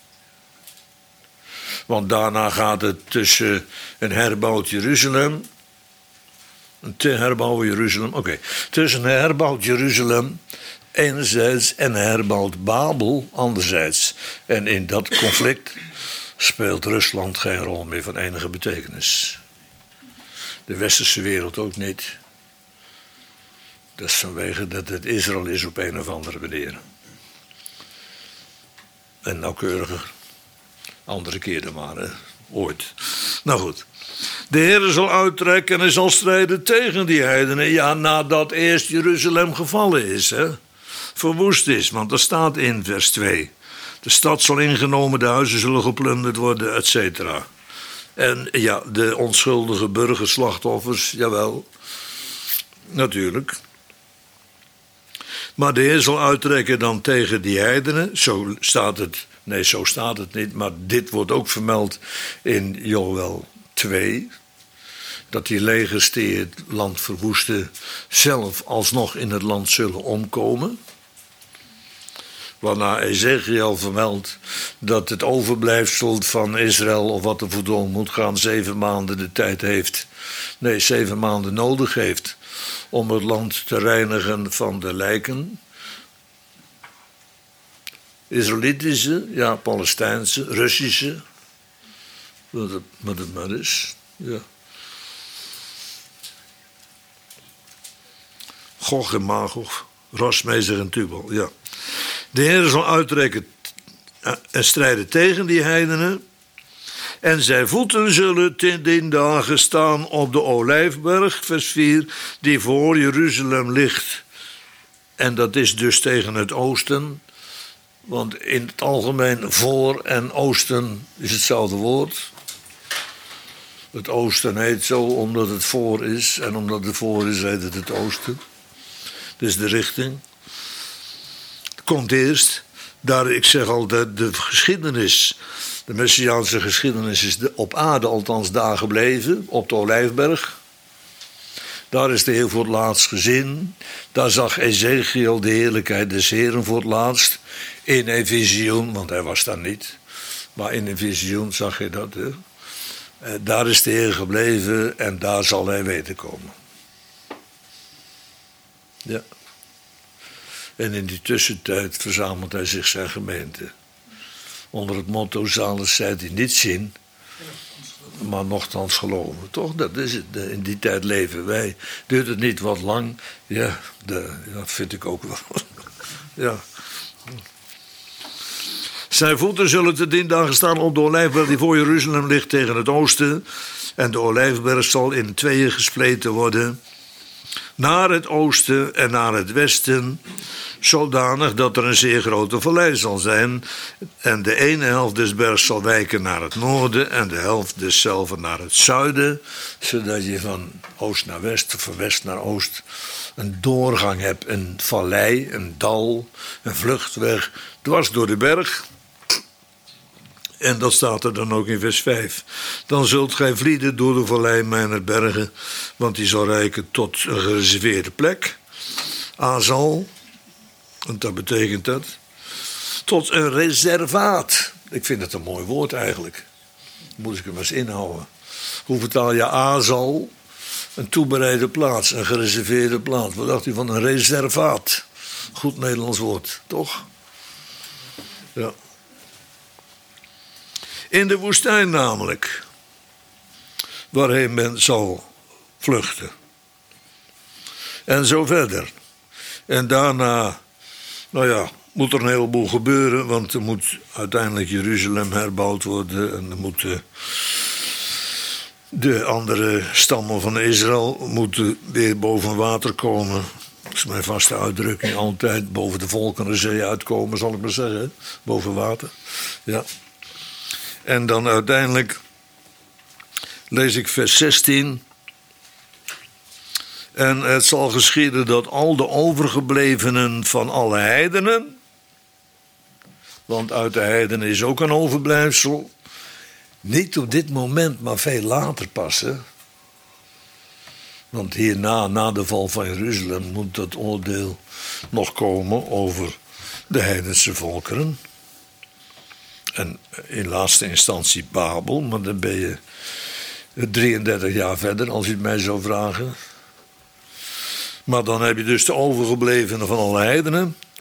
Want daarna gaat het tussen een herbouwd Jeruzalem, tussen een herbouwd Jeruzalem enerzijds en herbouwt Babel anderzijds. En in dat conflict speelt Rusland geen rol meer van enige betekenis. De westerse wereld ook niet. Dat is vanwege dat het Israël is op een of andere manier. En nauwkeuriger. Andere keer dan maar, hè. Ooit. Nou goed. De Heer zal uittrekken en zal strijden tegen die heidenen. Ja, nadat eerst Jeruzalem gevallen is, hè. Verwoest is, want dat staat in vers 2. De stad zal ingenomen, de huizen zullen geplunderd worden, et cetera. En ja, de onschuldige burgerslachtoffers, jawel. Natuurlijk. Maar de Heer zal uittrekken dan tegen die heidenen. Zo staat het. Nee, zo staat het niet. Maar dit wordt ook vermeld in Joël 2. Dat die legers die het land verwoesten zelf alsnog in het land zullen omkomen. Waarna Ezekiel vermeldt dat het overblijfsel van Israël, of wat er voor doen moet gaan, 7 maanden de tijd heeft. Nee, 7 maanden nodig heeft om het land te reinigen van de lijken. Israëlitische, ja, Palestijnse, Russische. Wat het maar is. Ja. Gog en Magog, Rasmezer en Tubal, ja. De Heer zal uittrekken en strijden tegen die heidenen. En zijn voeten zullen ten die dagen staan op de Olijfberg, vers 4, die voor Jeruzalem ligt. En dat is dus tegen het oosten. Want in het algemeen voor en oosten is hetzelfde woord. Het oosten heet zo omdat het voor is. En omdat het voor is heet het oosten. Dus de richting. Komt eerst. Daar, ik zeg al, de geschiedenis. De Messiaanse geschiedenis is op aarde althans daar gebleven. Op de Olijfberg. Daar is de Heer voor het laatst gezien. Daar zag Ezekiel de heerlijkheid des Heeren voor het laatst. In een visioen, want hij was daar niet. Maar in een visioen zag je dat. Hè? Daar is de Heer gebleven en daar zal hij weten komen. Ja. En in die tussentijd verzamelt hij zich zijn gemeente. Onder het motto, zalig zij die niet zien, maar nochtans geloven. Toch, dat is het. In die tijd leven wij. Duurt het niet wat lang? Ja, dat vind ik ook wel. Ja. Zijn voeten zullen te dien dagen staan op de Olijfberg die voor Jeruzalem ligt tegen het oosten. En de Olijfberg zal in 2 gespleten worden. Naar het oosten en naar het westen. Zodanig dat er een zeer grote vallei zal zijn. En de ene helft des bergs zal wijken naar het noorden. En de helft deszelfde naar het zuiden. Zodat je van oost naar west of van west naar oost een doorgang hebt. Een vallei, een dal, een vluchtweg. Dwars door de berg. En dat staat er dan ook in vers 5. Dan zult gij vlieden door de vallei mijner bergen, want die zal reiken tot een gereserveerde plek. Azal, want dat betekent dat. Tot een reservaat. Ik vind het een mooi woord eigenlijk. Moet ik hem eens inhouden. Hoe vertaal je Azal? Een toebereide plaats, een gereserveerde plaats. Wat dacht u van een reservaat? Goed Nederlands woord, toch? Ja. In de woestijn namelijk, waarheen men zal vluchten. En zo verder. En daarna, nou ja, moet er een heleboel gebeuren, want er moet uiteindelijk Jeruzalem herbouwd worden. En er moeten de andere stammen van Israël moeten weer boven water komen. Dat is mijn vaste uitdrukking, altijd boven de Volkerenzee uitkomen, zal ik maar zeggen. Boven water, ja. En dan uiteindelijk lees ik vers 16. En het zal geschieden dat al de overgeblevenen van alle heidenen, want uit de heidenen is ook een overblijfsel, niet op dit moment, maar veel later passen. Want hierna, na de val van Jeruzalem, moet dat oordeel nog komen over de heidense volkeren. En in laatste instantie Babel, maar dan ben je 33 jaar verder, als u het mij zou vragen. Maar dan heb je dus de overgeblevenen van alle heidenen.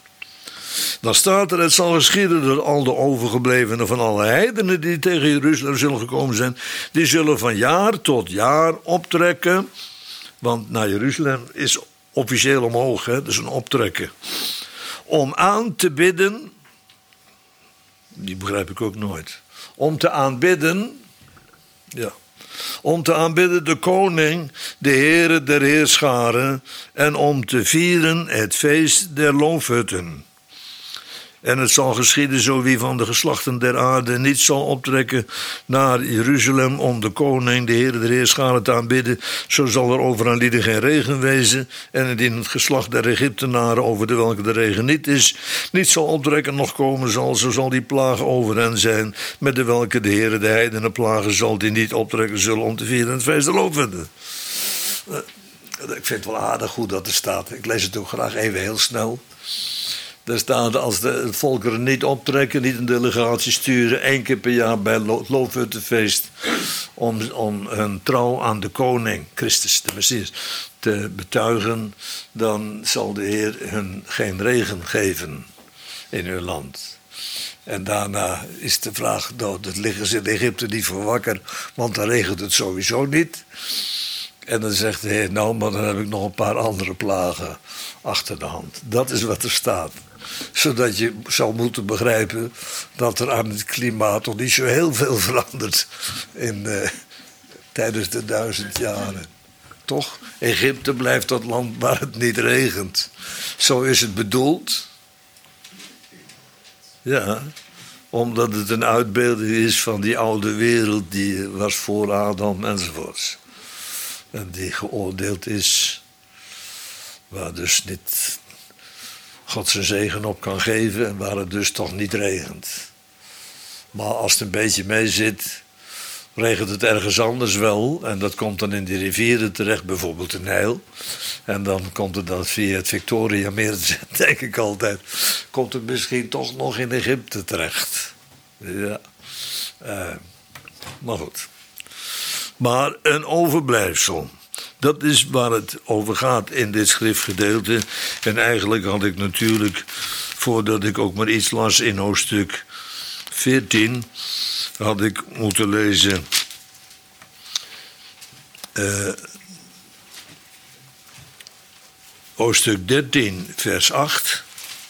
Dan staat er: het zal geschieden dat al de overgeblevenen van alle heidenen die tegen Jeruzalem zullen gekomen zijn, die zullen van jaar tot jaar optrekken. Want naar Jeruzalem is officieel omhoog, hè? Dus een optrekken. Om aan te bidden, die begrijp ik ook nooit. Om te aanbidden, ja. Om te aanbidden de koning, de Heere der heerscharen, en om te vieren het feest der loofhutten. En het zal geschieden zo wie van de geslachten der aarde niet zal optrekken naar Jeruzalem om de koning, de Heere der heerscharen, te aanbidden. Zo zal er over aan lieden geen regen wezen. En indien het geslacht der Egyptenaren, over de welke de regen niet zal optrekken, nog komen zal, zo zal die plaag over hen zijn, met de welke de Heere de heidenen plagen zal, die niet optrekken zullen om te vieren het feest der loofhutten. Ik vind het wel aardig goed dat er staat. Ik lees het ook graag even heel snel. Daar staat: als de volkeren niet optrekken, niet een delegatie sturen, 1 keer per jaar bij het loofhuttenfeest, om hun trouw aan de koning, Christus, de Messias, te betuigen, dan zal de Heer hun geen regen geven in hun land. En daarna is de vraag: dat liggen ze in Egypte niet voor wakker, want dan regent het sowieso niet. En dan zegt de Heer: nou, maar dan heb ik nog een paar andere plagen achter de hand. Dat is wat er staat. Zodat je zou moeten begrijpen dat er aan het klimaat nog niet zo heel veel verandert tijdens de 1000 jaren. Toch? Egypte blijft dat land waar het niet regent. Zo is het bedoeld. Ja, omdat het een uitbeelding is van die oude wereld die was voor Adam enzovoorts. En die geoordeeld is, waar dus niet God zijn zegen op kan geven en waar het dus toch niet regent. Maar als het een beetje mee zit, regent het ergens anders wel. En dat komt dan in die rivieren terecht, bijvoorbeeld de Nijl. En dan komt het dan via het Victoriameer, denk ik altijd, komt het misschien toch nog in Egypte terecht. Ja, maar goed. Maar een overblijfsel. Dat is waar het over gaat in dit schriftgedeelte. En eigenlijk had ik natuurlijk, voordat ik ook maar iets las in hoofdstuk 14, had ik moeten lezen hoofdstuk 13, vers 8.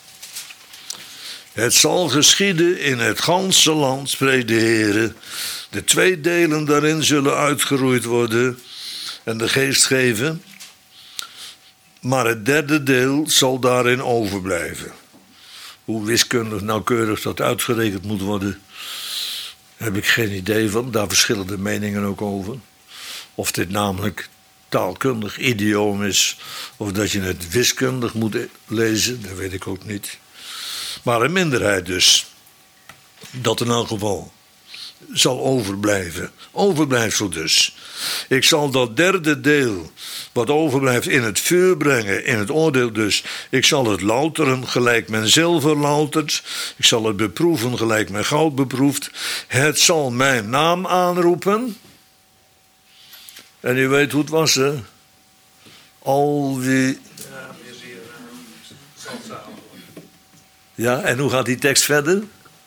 Het zal geschieden in het ganse land, spreekt de Heere. De 2 delen daarin zullen uitgeroeid worden en de geest geven, maar het 3e deel zal daarin overblijven. Hoe wiskundig nauwkeurig dat uitgerekend moet worden, heb ik geen idee van. Daar verschillen de meningen ook over. Of dit namelijk taalkundig idioom is, of dat je het wiskundig moet lezen, dat weet ik ook niet. Maar een minderheid dus, dat in elk geval zal overblijven. Overblijfsel dus. Ik zal dat 3e deel, wat overblijft, in het vuur brengen, in het oordeel dus. Ik zal het louteren gelijk men zilver loutert. Ik zal het beproeven gelijk men goud beproeft. Het zal mijn naam aanroepen. En u weet hoe het was, hè? Al wie... Ja, en hoe gaat die tekst verder?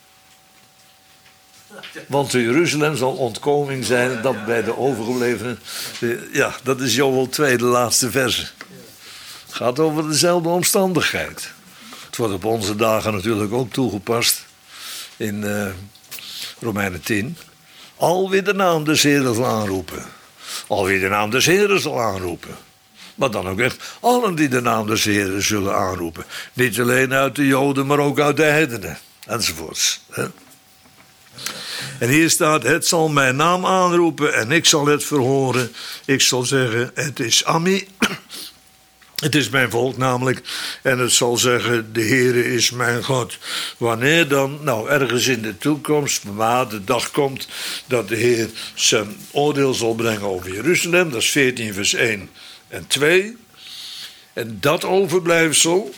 Want te Jeruzalem zal ontkoming zijn, dat bij de overgeblevenen. Ja, dat is Joël 2, de laatste verse. Het gaat over dezelfde omstandigheid. Het wordt op onze dagen natuurlijk ook toegepast in Romeinen 10. Al wie de naam des Heeren zal aanroepen. Al wie de naam des Heeren zal aanroepen. Maar dan ook echt allen die de naam des Heeren zullen aanroepen. Niet alleen uit de Joden, maar ook uit de heidenen. Enzovoorts. Hè? En hier staat: het zal mijn naam aanroepen en ik zal het verhoren. Ik zal zeggen: het is Ami. Het is mijn volk namelijk. En het zal zeggen: de Heere is mijn God. Wanneer dan? Nou, ergens in de toekomst, maar de dag komt dat de Heer zijn oordeel zal brengen over Jeruzalem. Dat is 14 vers 1 en 2. En dat overblijfsel,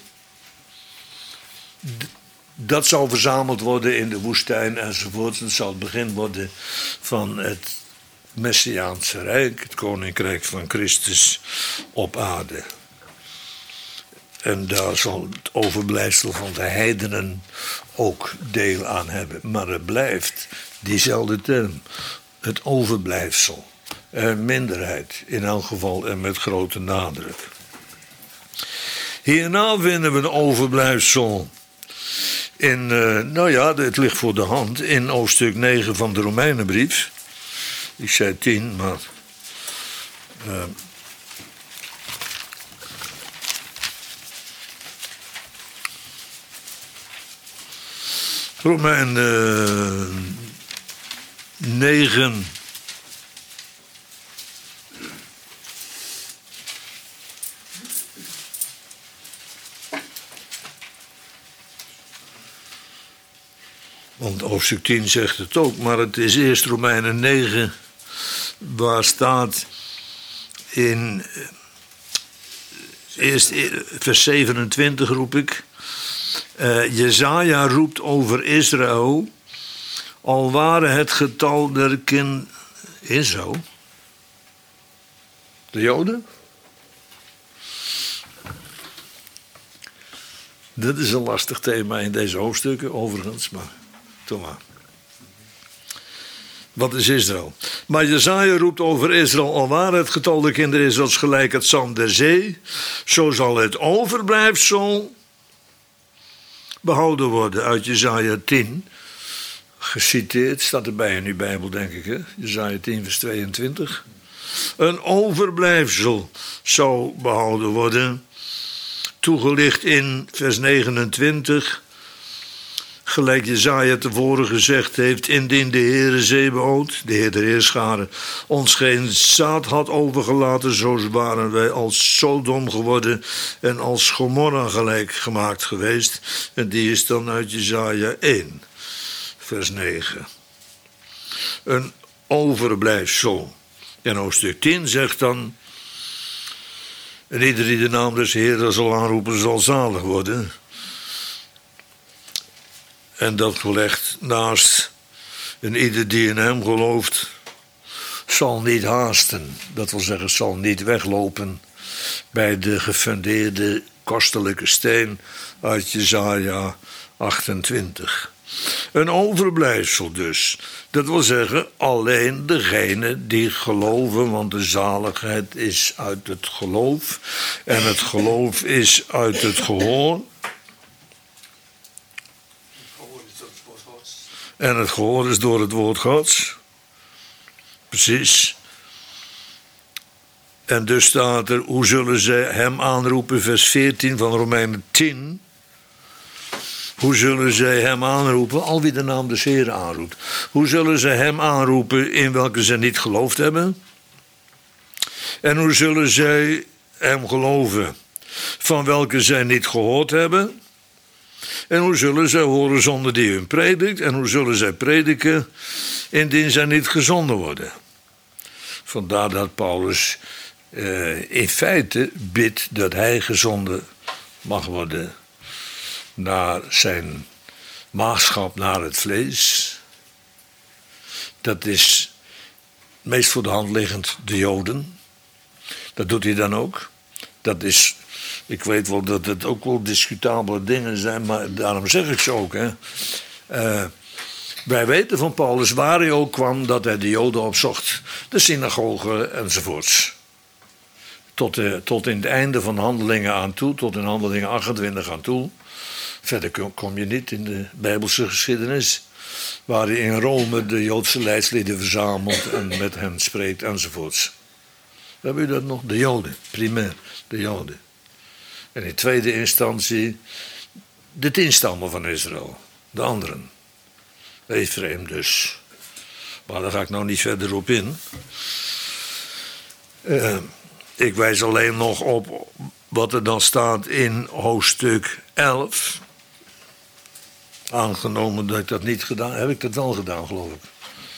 dat zal verzameld worden in de woestijn enzovoort. Het zal het begin worden van het Messiaanse Rijk, het koninkrijk van Christus op aarde. En daar zal het overblijfsel van de heidenen ook deel aan hebben. Maar het blijft diezelfde term. Het overblijfsel. Een minderheid in elk geval en met grote nadruk. Hierna vinden we een overblijfsel in, het ligt voor de hand, in hoofdstuk 9 van de Romeinenbrief. Ik zei 10, maar... Romeinen 9... Want hoofdstuk 10 zegt het ook, maar het is eerst Romeinen 9... waar staat in... eerst vers 27 roep ik... Jesaja roept over Israël... al waren het getal der Israël? De Joden? Dat is een lastig thema in deze hoofdstukken, overigens, maar toch maar. Wat is Israël? Maar Jesaja roept over Israël, al waren het getal der kinderen Israëls gelijk het zand der zee, zo zal het overblijfsel behouden worden. Uit Jesaja 10, geciteerd, staat erbij in uw Bijbel, denk ik, hè? Jesaja 10, vers 22. Een overblijfsel zou behouden worden, toegelicht in vers 29... gelijk Jesaja tevoren gezegd heeft, indien de Heere Zebaoth, de Heer der Heerscharen, ons geen zaad had overgelaten, zo waren wij als Sodom geworden en als Gomorra gelijk gemaakt geweest. En die is dan uit Jesaja 1, vers 9. Een overblijfsel. En hoofdstuk 10 zegt dan, en ieder die de naam des Heeren zal aanroepen, zal zalig worden. En dat gelegd naast, en ieder die in hem gelooft, zal niet haasten. Dat wil zeggen, zal niet weglopen bij de gefundeerde kostelijke steen uit Jesaja 28. Een overblijfsel dus. Dat wil zeggen, alleen degene die geloven, want de zaligheid is uit het geloof. En het geloof is uit het gehoor. En het gehoor is door het woord Gods. Precies. En dus staat er, hoe zullen zij hem aanroepen, vers 14 van Romeinen 10. Hoe zullen zij hem aanroepen, al wie de naam des Heeren aanroept. Hoe zullen zij hem aanroepen in welke zij niet geloofd hebben? En hoe zullen zij hem geloven van welke zij niet gehoord hebben? En hoe zullen zij horen zonder die hun predikt? En hoe zullen zij prediken indien zij niet gezonden worden? Vandaar dat Paulus in feite bidt dat hij gezonden mag worden naar zijn maagschap, naar het vlees. Dat is meest voor de hand liggend de Joden. Dat doet hij dan ook. Dat is, ik weet wel dat het ook wel discutabele dingen zijn, maar daarom zeg ik ze ook. Hè. Wij weten van Paulus waar hij ook kwam dat hij de Joden opzocht. De synagogen enzovoorts. Tot in het einde van Handelingen aan toe, tot in Handelingen 28 aan toe. Verder kom je niet in de Bijbelse geschiedenis, waar hij in Rome de Joodse leidslieden verzamelt en met hen spreekt enzovoorts. Dan heb je dat nog, de Joden, primair, de Joden. En in tweede instantie de 10 stammen van Israël, de anderen. Ephraim dus. Maar daar ga ik nou niet verder op in. Ik wijs alleen nog op wat er dan staat in hoofdstuk 11. Aangenomen dat ik dat niet gedaan heb. Heb ik dat wel gedaan, geloof ik?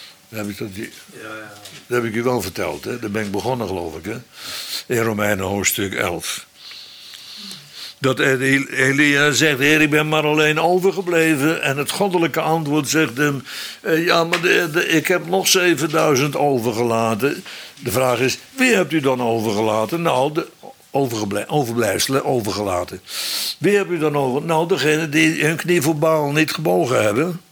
Dat heb ik u wel verteld, hè? Daar ben ik begonnen, geloof ik, hè? In Romeinen hoofdstuk 11. Dat Elia zegt, Heer, ik ben maar alleen overgebleven. En het goddelijke antwoord zegt hem, ja, maar ik heb nog 7000 overgelaten. De vraag is, wie hebt u dan overgelaten? Nou, overblijfselen overgelaten. Wie heb u dan over? Nou, degene die hun knie voor Baal niet gebogen hebben.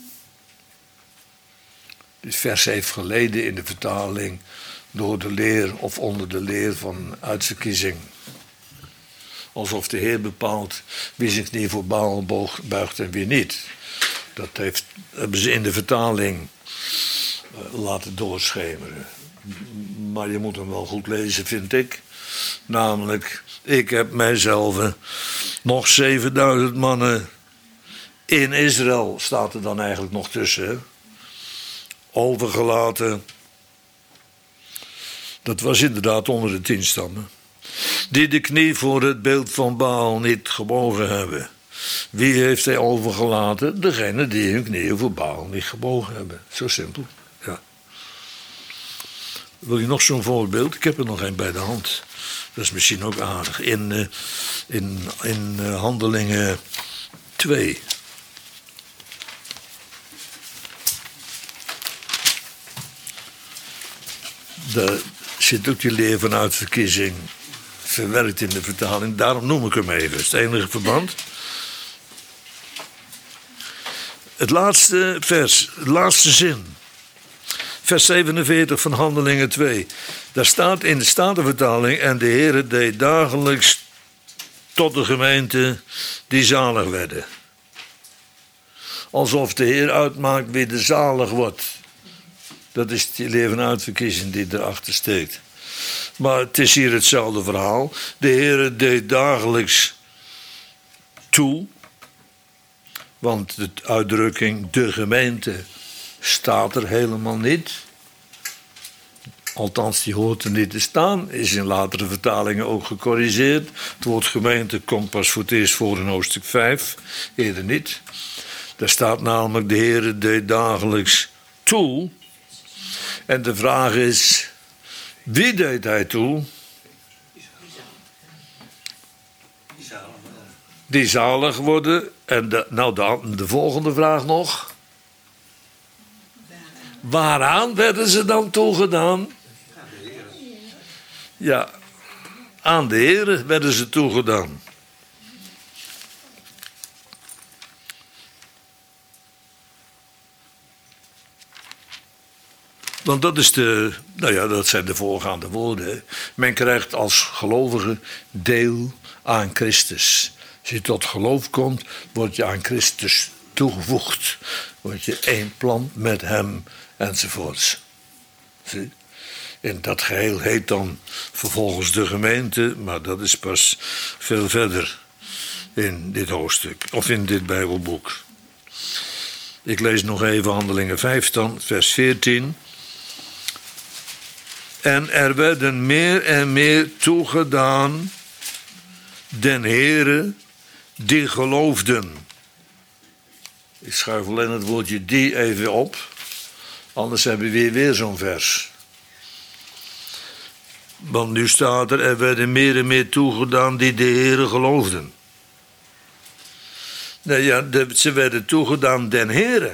Dit vers heeft geleden in de vertaling door de leer of onder de leer van uitverkiezing. Alsof de Heer bepaalt wie zijn knie voor Baal buigt en wie niet. Dat hebben ze in de vertaling laten doorschemeren. Maar je moet hem wel goed lezen, vind ik. Namelijk, ik heb mijzelf nog 7000 mannen in Israël, staat er dan eigenlijk nog tussen, hè? Overgelaten. Dat was inderdaad onder de 10 stammen. Die de knie voor het beeld van Baal niet gebogen hebben. Wie heeft hij overgelaten? Degene die hun knieën voor Baal niet gebogen hebben. Zo simpel. Ja. Wil je nog zo'n voorbeeld? Ik heb er nog een bij de hand. Dat is misschien ook aardig. In Handelingen 2. Daar zit ook die leer van uitverkiezing verwerkt in de vertaling. Daarom noem ik hem even. Het is het enige verband. Het laatste vers, de laatste zin. Vers 47 van Handelingen 2. Daar staat in de Statenvertaling: en de Heere deed dagelijks tot de gemeente die zalig werden. Alsof de Heer uitmaakt wie er zalig wordt. Dat is die leer van uitverkiezing die erachter steekt. Maar het is hier hetzelfde verhaal. De Heere deed dagelijks toe. Want de uitdrukking de gemeente staat er helemaal niet. Althans, die hoort er niet te staan. Is in latere vertalingen ook gecorrigeerd. Het woord gemeente komt pas voor het eerst voor in hoofdstuk 5. Eerder niet. Daar staat namelijk: de Heere deed dagelijks toe. En de vraag is: wie deed hij toe? Die zalig worden. En de volgende vraag nog. Waaraan werden ze dan toegedaan? Ja, aan de Heere werden ze toegedaan. Want dat zijn de voorgaande woorden. Men krijgt als gelovige deel aan Christus. Als je tot geloof komt, word je aan Christus toegevoegd. Word je één plan met hem enzovoorts. Zie? En dat geheel heet dan vervolgens de gemeente, maar dat is pas veel verder in dit hoofdstuk, of in dit Bijbelboek. Ik lees nog even Handelingen 5 dan, vers 14. En er werden meer en meer toegedaan den Heere die geloofden. Ik schuif alleen het woordje die even op. Anders hebben we weer zo'n vers. Want nu staat er werden meer en meer toegedaan die de Heere geloofden. Nou ja, ze werden toegedaan den Heere.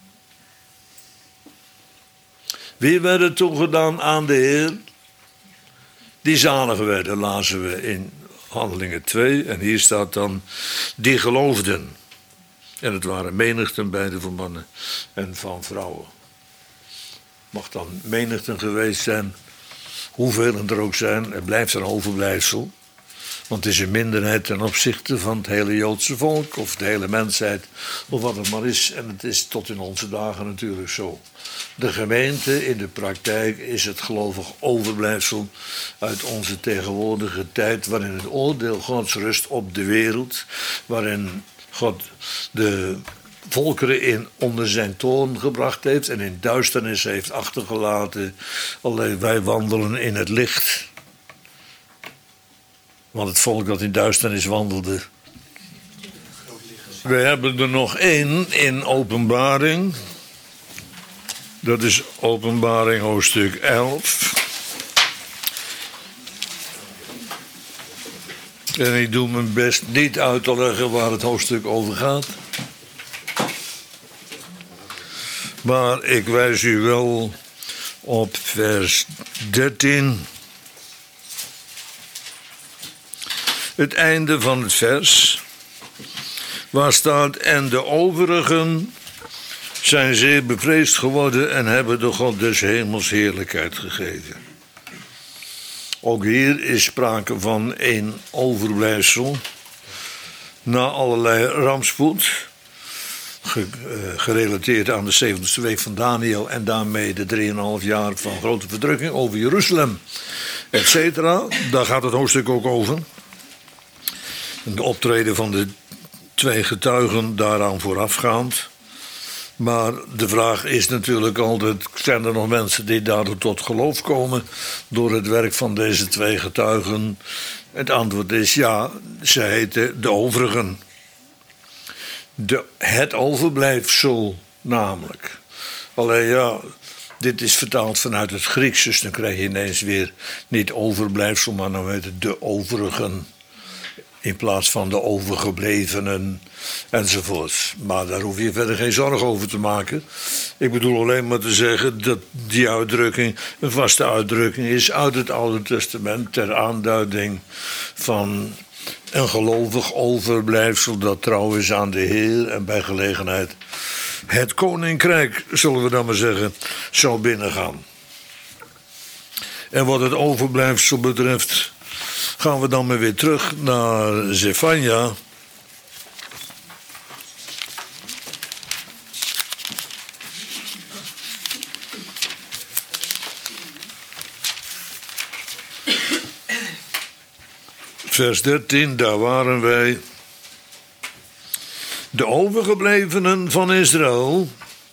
Wie werden toegedaan aan de Heer? Die zalig werden, lazen we in Handelingen 2. En hier staat dan: die geloofden. En het waren menigten beide van mannen en van vrouwen. Mag dan menigten geweest zijn, hoeveel er ook zijn, er blijft een overblijfsel. Want het is een minderheid ten opzichte van het hele Joodse volk, of de hele mensheid, of wat het maar is. En het is tot in onze dagen natuurlijk zo. De gemeente in de praktijk is het gelovig overblijfsel uit onze tegenwoordige tijd, waarin het oordeel Gods rust op de wereld, waarin God de volkeren onder zijn toorn gebracht heeft en in duisternis heeft achtergelaten. Alleen wij wandelen in het licht. Want het volk dat in duisternis wandelde. We hebben er nog één in Openbaring. Dat is Openbaring hoofdstuk 11. En ik doe mijn best niet uit te leggen waar het hoofdstuk over gaat. Maar ik wijs u wel op vers 13. het einde van het vers, waar staat: en de overigen zijn zeer bevreesd geworden en hebben de God des hemels heerlijkheid gegeven. Ook hier is sprake van een overblijfsel na allerlei rampspoed, gerelateerd aan de 70ste week van Daniel en daarmee de 3,5 jaar van grote verdrukking over Jeruzalem, etc. Daar gaat het hoofdstuk ook over. En de optreden van de 2 getuigen daaraan voorafgaand. Maar de vraag is natuurlijk altijd: zijn er nog mensen die daardoor tot geloof komen door het werk van deze 2 getuigen? Het antwoord is ja, ze heten de overigen. Het overblijfsel namelijk. Alleen ja, dit is vertaald vanuit het Grieks, dus dan krijg je ineens weer niet overblijfsel, maar dan heet het de overigen. In plaats van de overgeblevenen enzovoort. Maar daar hoef je verder geen zorgen over te maken. Ik bedoel alleen maar te zeggen dat die uitdrukking een vaste uitdrukking is uit het Oude Testament ter aanduiding van een gelovig overblijfsel dat trouw is aan de Heer en bij gelegenheid het koninkrijk, zullen we dan maar zeggen, zal binnengaan. En wat het overblijfsel betreft, gaan we dan maar weer terug naar Zefanja. Vers 13, daar waren wij. De overgeblevenen van Israël.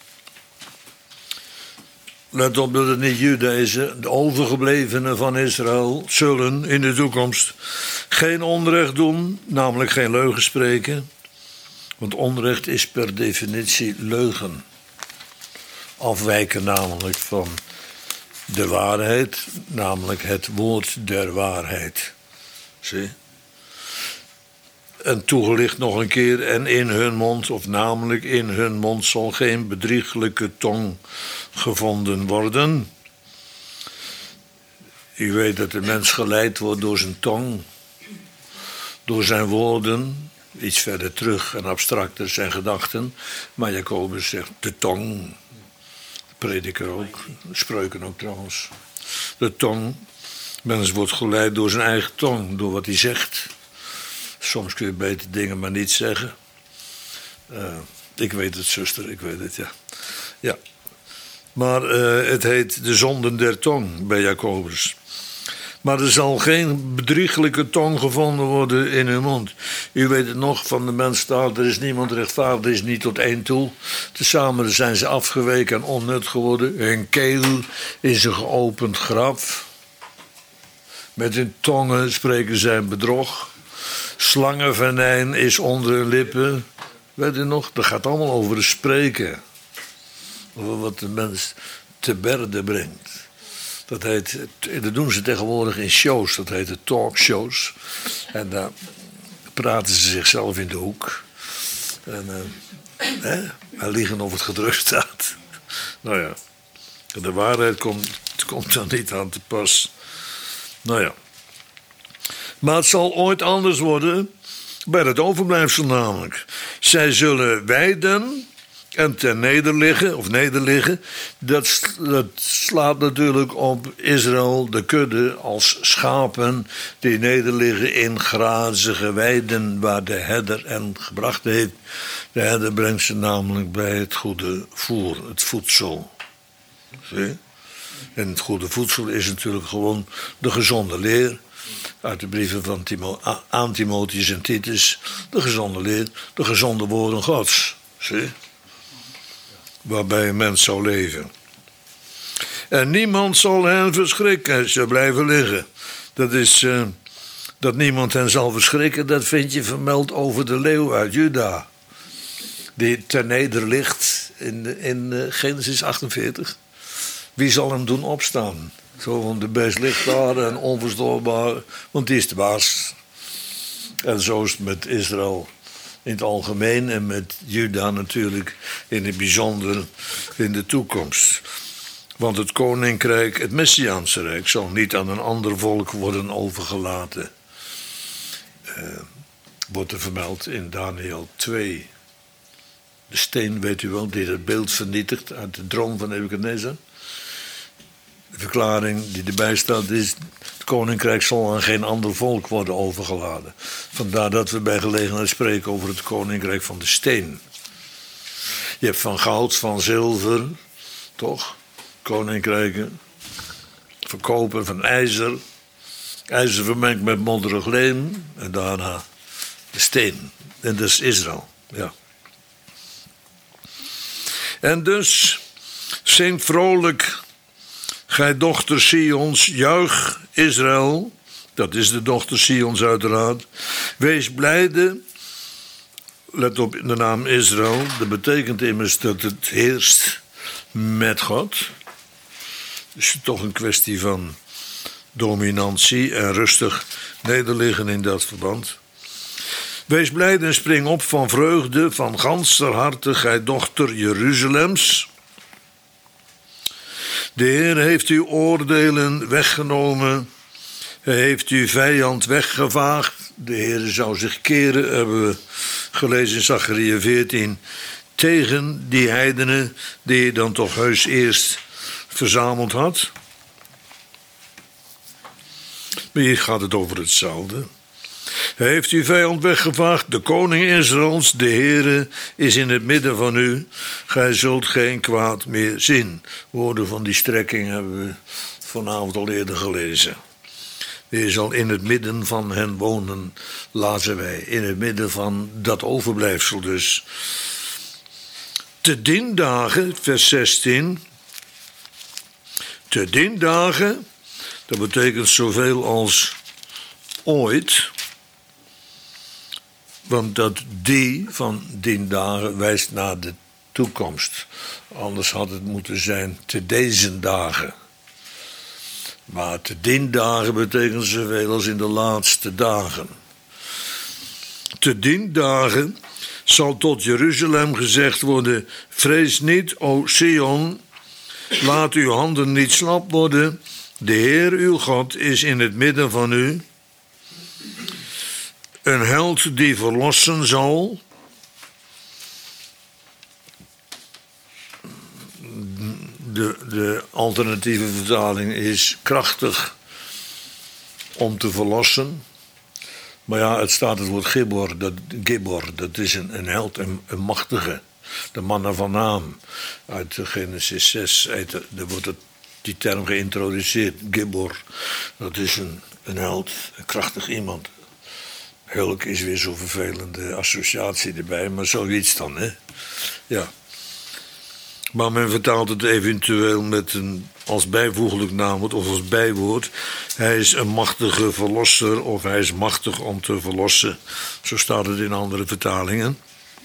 Let op dat het niet Juda is. De overgeblevenen van Israël zullen in de toekomst geen onrecht doen, namelijk geen leugen spreken. Want onrecht is per definitie leugen. Afwijken namelijk van de waarheid, namelijk het woord der waarheid. Zie? En toegelicht nog een keer: en in hun mond, of namelijk in hun mond, zal geen bedrieglijke tong gevonden worden. U weet dat de mens geleid wordt door zijn tong, door zijn woorden, iets verder terug en abstracter zijn gedachten. Maar Jacobus zegt de tong, prediker ook, spreuken ook trouwens. De tong, mens wordt geleid door zijn eigen tong, door wat hij zegt. Soms kun je beter dingen maar niet zeggen. Ik weet het, zuster, ik weet het, ja. Ja. Maar het heet de zonden der tong bij Jacobus. Maar er zal geen bedrieglijke tong gevonden worden in hun mond. U weet het nog, van de mens staat: er is niemand rechtvaardig, er is niet tot één toe. Tezamen zijn ze afgeweken en onnut geworden. Hun keel is een geopend graf. Met hun tongen spreken zij bedrog. Slangenvenijn is onder hun lippen. Weet u nog? Dat gaat allemaal over het spreken. Over wat de mens te berde brengt. Dat doen ze tegenwoordig in shows. Dat heet de talkshows. En daar praten ze zichzelf in de hoek. En liegen of het gedrukt staat. Nou ja. De waarheid komt dan niet aan te pas. Nou ja. Maar het zal ooit anders worden bij het overblijfsel namelijk. Zij zullen weiden en ten nederliggen. Dat slaat natuurlijk op Israël, de kudde, als schapen die nederliggen in grazige weiden waar de herder hen gebracht heeft. De herder brengt ze namelijk bij het goede voer, het voedsel. Zie? En het goede voedsel is natuurlijk gewoon de gezonde leer. Uit de brieven van aan Timotheus en Titus. De gezonde leer, de gezonde woorden Gods. Zie? Waarbij een mens zou leven. En niemand zal hen verschrikken. Ze blijven liggen. Dat is dat niemand hen zal verschrikken. Dat vind je vermeld over de leeuw uit Juda. Die ter neder ligt in Genesis 48. Wie zal hem doen opstaan? Zo, want de beest ligt daar en onverstoorbaar, want die is de baas. En zo is het met Israël in het algemeen en met Juda natuurlijk in het bijzonder in de toekomst. Want het koninkrijk, het Messiaanse rijk, zal niet aan een ander volk worden overgelaten. wordt er vermeld in Daniel 2. De steen, weet u wel, die het beeld vernietigt uit de droom van Nebukadnezar. De verklaring die erbij staat is: het koninkrijk zal aan geen ander volk worden overgeladen. Vandaar dat we bij gelegenheid spreken over het koninkrijk van de steen. Je hebt van goud, van zilver, toch? Koninkrijken. Van koper, van ijzer. IJzer vermengd met modderig leem. En daarna de steen. En dat is Israël, ja. En dus, zing vrolijk, gij dochter Sions, juich Israël. Dat is de dochter Sions uiteraard. Wees blijde. Let op de naam Israël. Dat betekent immers dat het heerst met God. Het is toch een kwestie van dominantie en rustig nederliggen in dat verband. Wees blijde en spring op van vreugde, van ganser harte, gij dochter Jeruzalems. De Heer heeft uw oordelen weggenomen. Hij heeft uw vijand weggevaagd. De Heer zou zich keren, hebben we gelezen in Zacharia 14, tegen die heidenen die hij dan toch heus eerst verzameld had. Maar hier gaat het over hetzelfde. Hij heeft uw vijand weggevaagd, de koning Israëls, de Heere is in het midden van u. Gij zult geen kwaad meer zien. Woorden van die strekking hebben we vanavond al eerder gelezen. Hij zal in het midden van hen wonen, lazen wij. In het midden van dat overblijfsel dus. Te dien dagen, vers 16. Te dien dagen, dat betekent zoveel als ooit. Want dat die van dien dagen wijst naar de toekomst. Anders had het moeten zijn te deze dagen. Maar te dien dagen betekent zoveel als in de laatste dagen. Te dien dagen zal tot Jeruzalem gezegd worden: vrees niet, o Sion, laat uw handen niet slap worden. De Heer uw God is in het midden van u. Een held die verlossen zal. De alternatieve vertaling is krachtig om te verlossen. Maar ja, het staat het woord Gibor, dat is een held, een machtige. De mannen van naam uit Genesis 6, daar wordt die term geïntroduceerd, Gibor. Dat is een held, een krachtig iemand. Hulk is weer zo'n vervelende associatie erbij, maar zoiets dan, hè. Ja. Maar men vertaalt het eventueel met als bijvoeglijk naamwoord of als bijwoord. Hij is een machtige verlosser of hij is machtig om te verlossen. Zo staat het in andere vertalingen.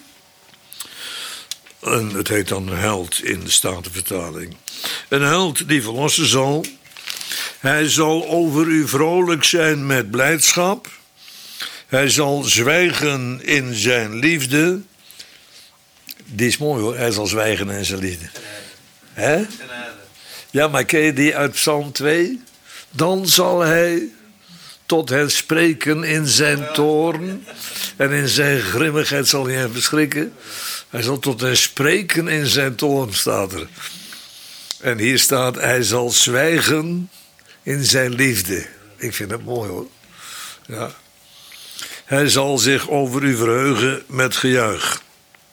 En het heet dan een held in de Statenvertaling. Een held die verlossen zal. Hij zal over u vrolijk zijn met blijdschap. Hij zal zwijgen in zijn liefde. Die is mooi hoor, hij zal zwijgen in zijn liefde. Hè? Ja, maar ken je die uit Psalm 2? Dan zal hij tot hen spreken in zijn toorn. En in zijn grimmigheid zal hij hen verschrikken. Hij zal tot hen spreken in zijn toorn, staat er. En hier staat, hij zal zwijgen in zijn liefde. Ik vind het mooi hoor. Ja. Hij zal zich over u verheugen met gejuich.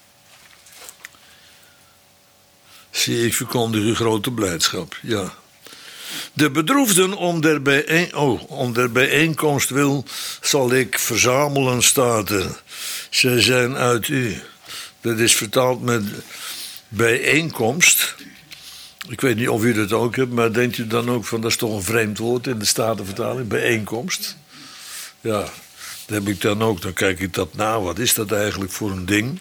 Zie, ik verkondig uw grote blijdschap, ja. De bedroefden om der bijeenkomst wil, zal ik verzamelen, staat er. Zij zijn uit u. Dat is vertaald met bijeenkomst. Ik weet niet of u dat ook hebt, maar denkt u dan ook van, dat is toch een vreemd woord in de Statenvertaling, bijeenkomst? Ja, dat heb ik dan ook. Dan kijk ik dat na. Wat is dat eigenlijk voor een ding?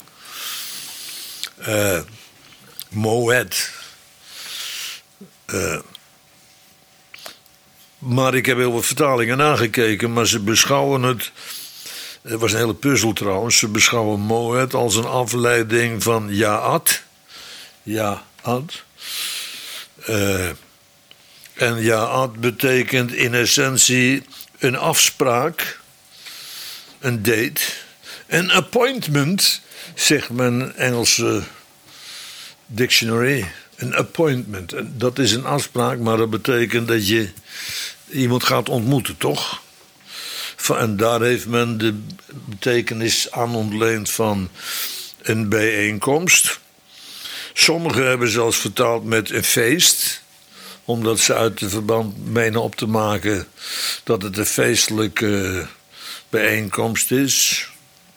Moed. Maar ik heb heel wat vertalingen nagekeken, maar ze beschouwen het. Het was een hele puzzel trouwens. Ze beschouwen Moed als een afleiding van Jaat. Jaat. En Jaat betekent in essentie een afspraak. een date. Een appointment, zegt mijn Engelse dictionary. Een appointment. Dat is een afspraak, maar dat betekent dat je iemand gaat ontmoeten, toch? En daar heeft men de betekenis aan ontleend van een bijeenkomst. Sommigen hebben zelfs vertaald met een feest, omdat ze uit de verband menen op te maken dat het een feestelijke bijeenkomst is.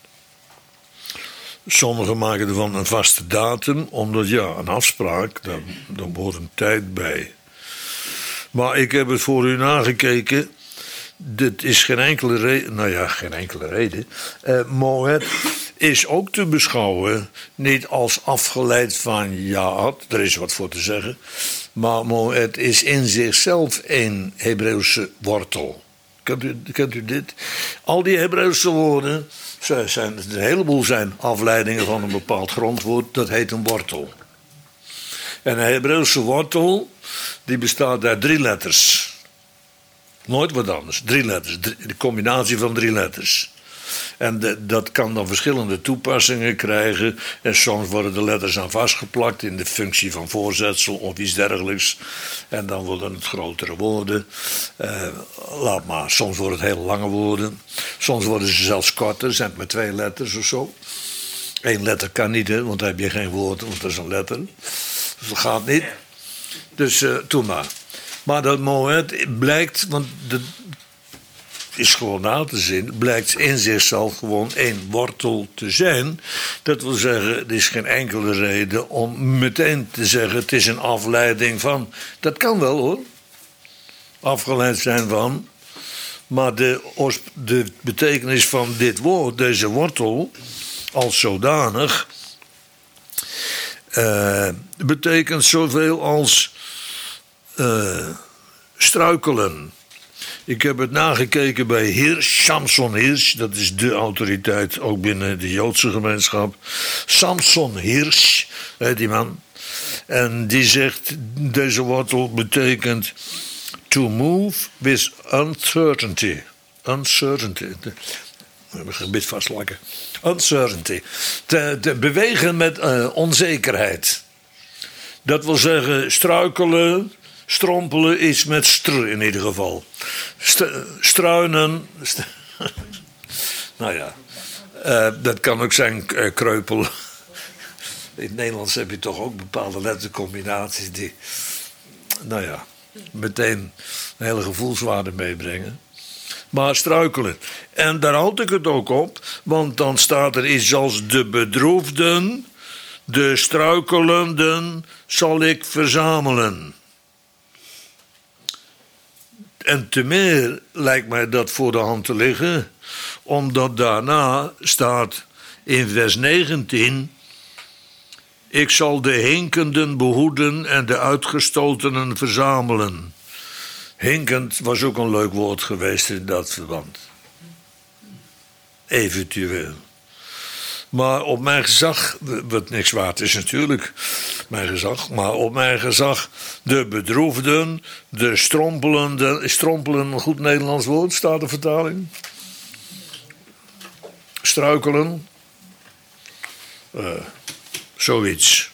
Sommigen maken ervan een vaste datum, omdat een afspraak, daar hoort een tijd bij. Maar ik heb het voor u nagekeken. Dit is geen enkele reden. Geen enkele reden. Moed is ook te beschouwen niet als afgeleid van Jaad, er is wat voor te zeggen. Maar Moed is in zichzelf een Hebreeuwse wortel. Kent u dit? Al die Hebreeuwse woorden, een heleboel zijn afleidingen van een bepaald grondwoord, dat heet een wortel. En een Hebreeuwse wortel, die bestaat uit 3 letters. Nooit wat anders. 3 letters. De combinatie van 3 letters. En dat kan dan verschillende toepassingen krijgen. En soms worden de letters aan vastgeplakt in de functie van voorzetsel of iets dergelijks. En dan worden het grotere woorden. Laat maar. Soms worden het hele lange woorden. Soms worden ze zelfs korter. Zijn het maar 2 letters of zo. 1 letter kan niet, hè, want dan heb je geen woord, want dat is een letter. Dus dat gaat niet. Dus toen maar. Maar dat Moed blijkt, want dat is gewoon na te zien, blijkt in zichzelf gewoon één wortel te zijn. Dat wil zeggen, er is geen enkele reden om meteen te zeggen, het is een afleiding van. Dat kan wel hoor. Afgeleid zijn van. Maar de betekenis van dit woord, deze wortel, als zodanig, betekent zoveel als struikelen. Ik heb het nagekeken bij Hirsch, Samson Hirsch, dat is de autoriteit ook binnen de Joodse gemeenschap. Samson Hirsch, die man. En die zegt, deze wortel betekent to move with uncertainty. Uncertainty. Ik ga een beetje vastlakken. Uncertainty. Te bewegen met onzekerheid. Dat wil zeggen, struikelen, strompelen is met str in ieder geval. Struinen. Nou ja, dat kan ook zijn kreupelen. In het Nederlands heb je toch ook bepaalde lettercombinaties die, nou ja, meteen een hele gevoelswaarde meebrengen. Maar struikelen. En daar houd ik het ook op, want dan staat er iets als de bedroefden, de struikelenden zal ik verzamelen. En te meer lijkt mij dat voor de hand te liggen, omdat daarna staat in vers 19... Ik zal de hinkenden behoeden en de uitgestotenen verzamelen. Hinkend was ook een leuk woord geweest in dat verband. Eventueel. Maar op mijn gezag, wat niks waard is natuurlijk, mijn gezag, maar op mijn gezag, de bedroefden, de strompelenden, strompelen een goed Nederlands woord, staat de vertaling. Struikelen. Zoiets.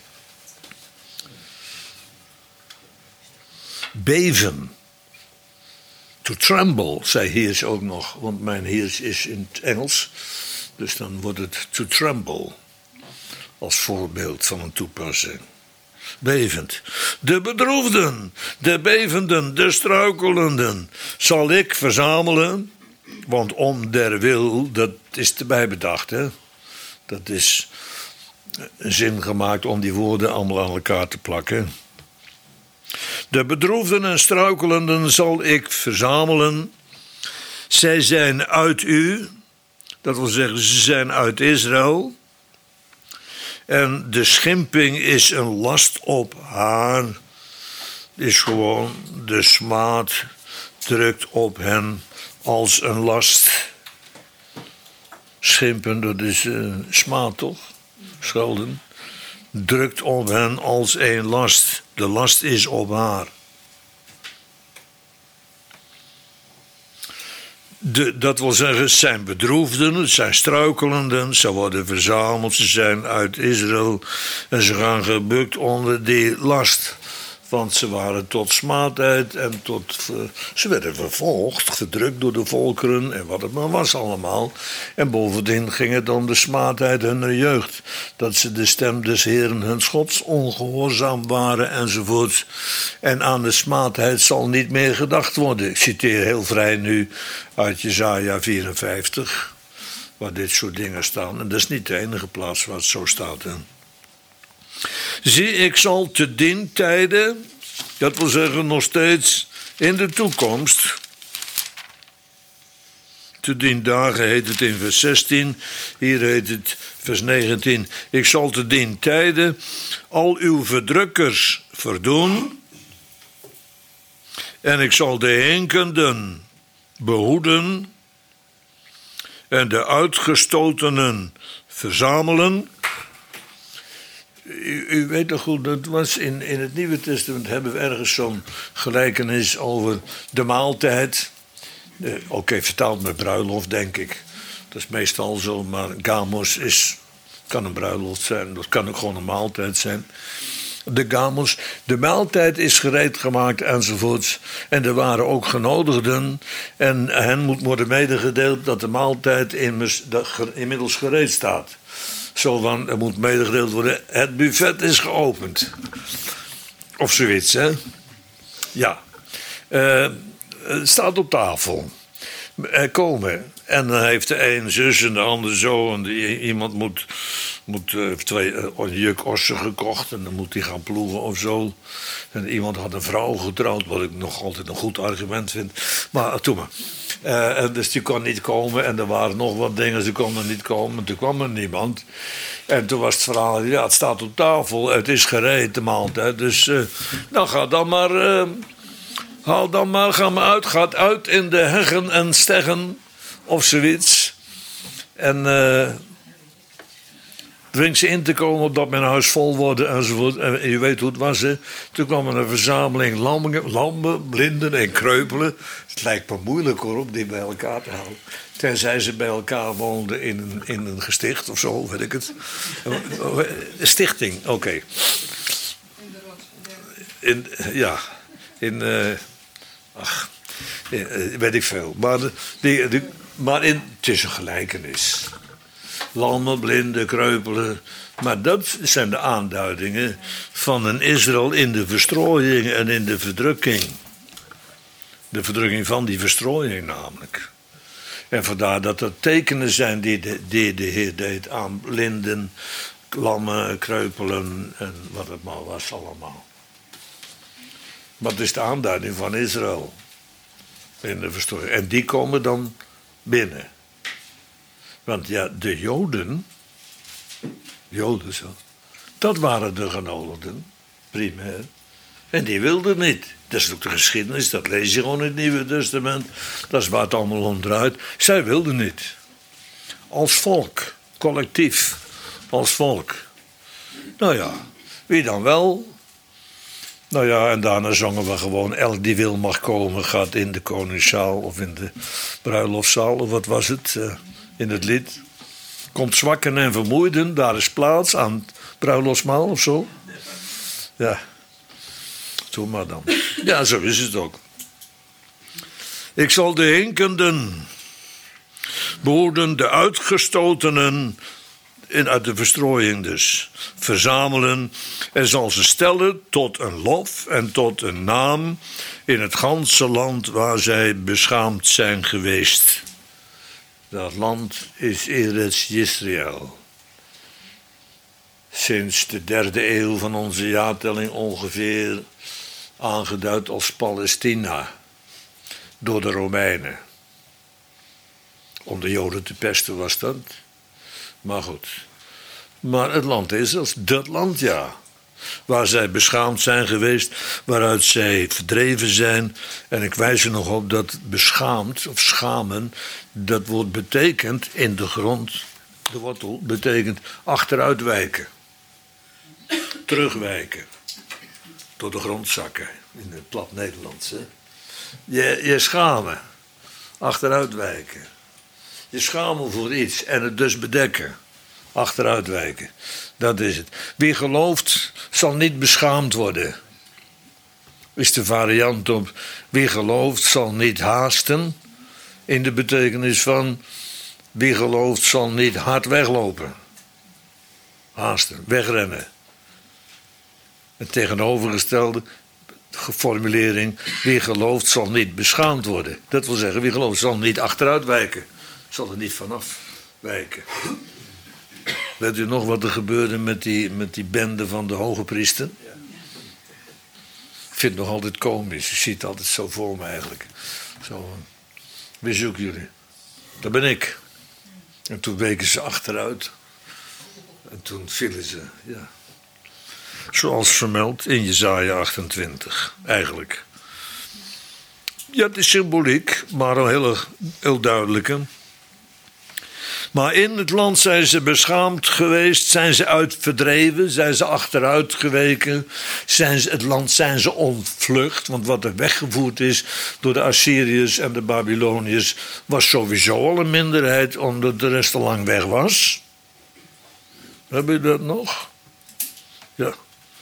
Beven. To tremble, zei Hirsch ook nog, want mijn Hirsch is in het Engels. Dus dan wordt het to tremble. Als voorbeeld van een toepassing. Bevend. De bedroefden, de bevenden, de struikelenden zal ik verzamelen. Want om der wil, dat is erbij bedacht, hè. Dat is een zin gemaakt om die woorden allemaal aan elkaar te plakken. De bedroefden en struikelenden zal ik verzamelen. Zij zijn uit u. Dat wil zeggen, ze zijn uit Israël. En de schimping is een last op haar. Is gewoon de smaad drukt op hen als een last. Schimpen, dat is smaad toch? Schelden. Drukt op hen als een last. De last is op haar. Dat wil zeggen, het zijn bedroefden, het zijn struikelenden. Ze worden verzameld, ze zijn uit Israël. En ze gaan gebukt onder die last. Want ze waren tot smaadheid en ze werden vervolgd, gedrukt door de volkeren en wat het maar was allemaal. En bovendien ging het om de smaadheid hunner jeugd. Dat ze de stem des Heeren hun Gods ongehoorzaam waren enzovoort. En aan de smaadheid zal niet meer gedacht worden. Ik citeer heel vrij nu uit Jesaja 54, waar dit soort dingen staan. En dat is niet de enige plaats waar het zo staat. Hè. Zie, ik zal te dien tijden, dat wil zeggen nog steeds in de toekomst. Te dien dagen heet het in vers 16, hier heet het vers 19. Ik zal te dien tijden al uw verdrukkers verdoen. En ik zal de hinkenden behoeden en de uitgestotenen verzamelen. U weet toch goed, dat was in het Nieuwe Testament hebben we ergens zo'n gelijkenis over de maaltijd. Oké, vertaald met bruiloft, denk ik. Dat is meestal zo, maar gamos kan een bruiloft zijn. Dat kan ook gewoon een maaltijd zijn. De gamos, de maaltijd is gereed gemaakt enzovoorts. En er waren ook genodigden. En hen moet worden medegedeeld dat de maaltijd inmiddels gereed staat. Zo van, er moet medegedeeld worden, het buffet is geopend. Of zoiets, hè. Ja. Het staat op tafel. Er komen. En dan heeft de een zus en de ander zo. En iemand moet een juk ossen gekocht. En dan moet hij gaan ploegen of zo. En iemand had een vrouw getrouwd. Wat ik nog altijd een goed argument vind. Maar toen maar. Dus die kon niet komen. En er waren nog wat dingen. Ze konden niet komen. Toen kwam er niemand. En toen was het verhaal. Ja, het staat op tafel. Het is gereed, de maaltijd. Dus nou ga dan maar. Haal dan maar. Ga maar uit. Gaat uit in de heggen en steggen. Of zoiets. En dwing ze in te komen opdat mijn huis vol wordt enzovoort. En je weet hoe het was, hè. Toen kwam er een verzameling lammen, blinden en kreupelen. Het lijkt me moeilijk hoor, om die bij elkaar te houden. Tenzij ze bij elkaar woonden in een gesticht of zo, weet ik het. Een stichting, oké. Weet ik veel. Maar het is een gelijkenis. Lammen, blinden, kreupelen. Maar dat zijn de aanduidingen van een Israël in de verstrooiing en in de verdrukking. De verdrukking van die verstrooiing namelijk. En vandaar dat er tekenen zijn die de Heer deed aan blinden, lammen, kreupelen en wat het maar was allemaal. Wat is de aanduiding van Israël in de verstrooiing? En die komen dan binnen. Want ja, de Joden zo, dat waren de genodigden, primair. En die wilden niet. Dat is ook de geschiedenis, dat lees je gewoon in het Nieuwe Testament. Dat is waar het allemaal om draait. Zij wilden niet. Als volk, collectief, als volk. Nou ja, wie dan wel? Nou ja, en daarna zongen we gewoon, elk die wil mag komen, gaat in de koningszaal of in de bruiloftszaal, of wat was het, in het lied. Komt zwakken en vermoeiden, daar is plaats aan het bruiloftsmaal of zo. Ja, zo maar dan. Ja, zo is het ook. Ik zal de hinkenden behoeden, de uitgestotenen, uit de verstrooiing dus, verzamelen en zal ze stellen tot een lof en tot een naam in het ganse land waar zij beschaamd zijn geweest. Dat land is Eretz Yisrael. Sinds de 3e eeuw van onze jaartelling ongeveer aangeduid als Palestina door de Romeinen. Om de Joden te pesten was dat. Maar goed. Maar het land is als dat land, ja. Waar zij beschaamd zijn geweest, waaruit zij verdreven zijn. En ik wijs er nog op dat beschaamd of schamen, dat woord betekent in de grond, de wortel, betekent achteruitwijken. Terugwijken. Door de grond zakken, in het plat Nederlands. Hè. Je schamen. Achteruitwijken. Je schamen voor iets en het dus bedekken. Achteruitwijken. Dat is het. Wie gelooft zal niet beschaamd worden. Is de variant op wie gelooft zal niet haasten. In de betekenis van wie gelooft zal niet hard weglopen. Haasten, wegrennen. Het tegenovergestelde formulering, wie gelooft zal niet beschaamd worden. Dat wil zeggen, wie gelooft zal niet achteruit wijken. Zal er niet vanaf wijken. Weet u nog wat er gebeurde met die bende van de hoge priester? Ik vind het nog altijd komisch. Je ziet het altijd zo voor me eigenlijk. Zo, wie zoeken jullie? Dat ben ik. En toen weken ze achteruit. En toen vielen ze, ja. Zoals vermeld in Jesaja 28, eigenlijk. Ja, het is symboliek, maar een heel duidelijke. Maar in het land zijn ze beschaamd geweest, zijn ze verdreven, zijn ze achteruit geweken. Het land zijn ze ontvlucht, want wat er weggevoerd is door de Assyriërs en de Babyloniërs was sowieso al een minderheid, omdat de rest al lang weg was. Heb je dat nog? Ja.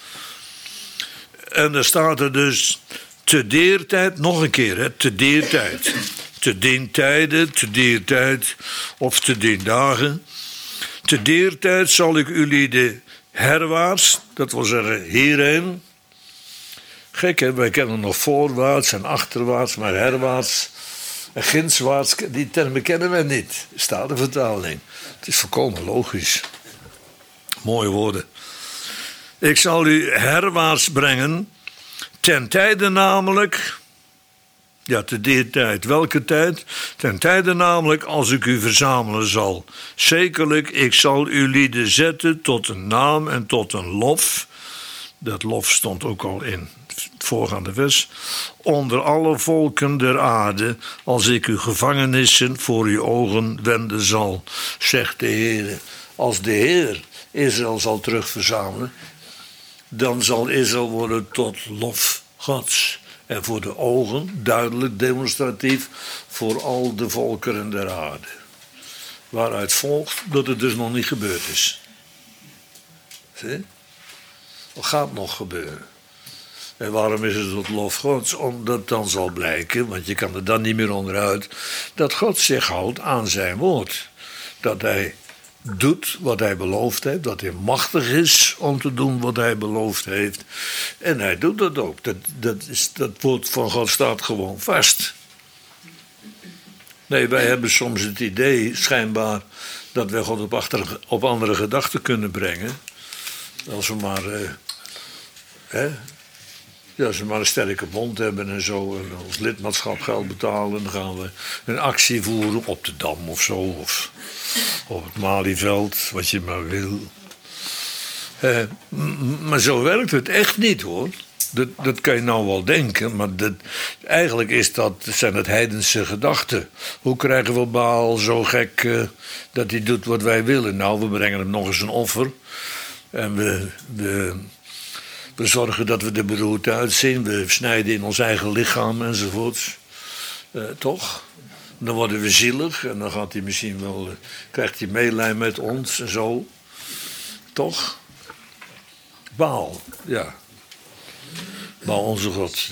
En er staat er dus te diertijd, nog een keer, hè, te diertijd. Te dientijden, te diertijd of te diendagen. Te diertijd zal ik jullie de herwaarts, dat wil zeggen hierheen. Gek hè, wij kennen nog voorwaarts en achterwaarts, maar herwaarts en gindswaarts, die termen kennen wij niet. Staat de vertaling. Het is volkomen logisch. Mooie woorden. Ik zal u herwaarts brengen, ten tijde namelijk. Ja, te die tijd. Welke tijd? Ten tijde namelijk als ik u verzamelen zal. Zekerlijk, ik zal uw lieden zetten tot een naam en tot een lof. Dat lof stond ook al in het voorgaande vers. Onder alle volken der aarde, als ik uw gevangenissen voor uw ogen wenden zal, zegt de Heer. Als de Heer Israël zal terugverzamelen, dan zal Israël worden tot lof Gods. En voor de ogen, duidelijk, demonstratief, voor al de volkeren der aarde. Waaruit volgt dat het dus nog niet gebeurd is. Zie? Dat gaat nog gebeuren. En waarom is het tot lof Gods? Omdat dan zal blijken, want je kan er dan niet meer onderuit, dat God zich houdt aan zijn woord. Dat hij doet wat hij beloofd heeft, dat hij machtig is om te doen wat hij beloofd heeft. En hij doet dat ook. Dat woord van God staat gewoon vast. Nee, wij hebben soms het idee, schijnbaar, dat wij God op andere gedachten kunnen brengen. Als we maar, als we maar een sterke bond hebben en zo, en ons lidmaatschap geld betalen, dan gaan we een actie voeren op de Dam of zo, of op het Malieveld, wat je maar wil. Maar zo werkt het echt niet, hoor. Dat kan je nou wel denken, maar eigenlijk zijn het heidense gedachten. Hoe krijgen we Baal zo gek dat hij doet wat wij willen? Nou, we brengen hem nog eens een offer. En we zorgen dat we er beroerd uitzien. We snijden in ons eigen lichaam enzovoorts. Toch? Dan worden we zielig en dan gaat hij misschien wel, krijgt hij meelij met ons en zo. Toch? Baal, ja. Maar onze God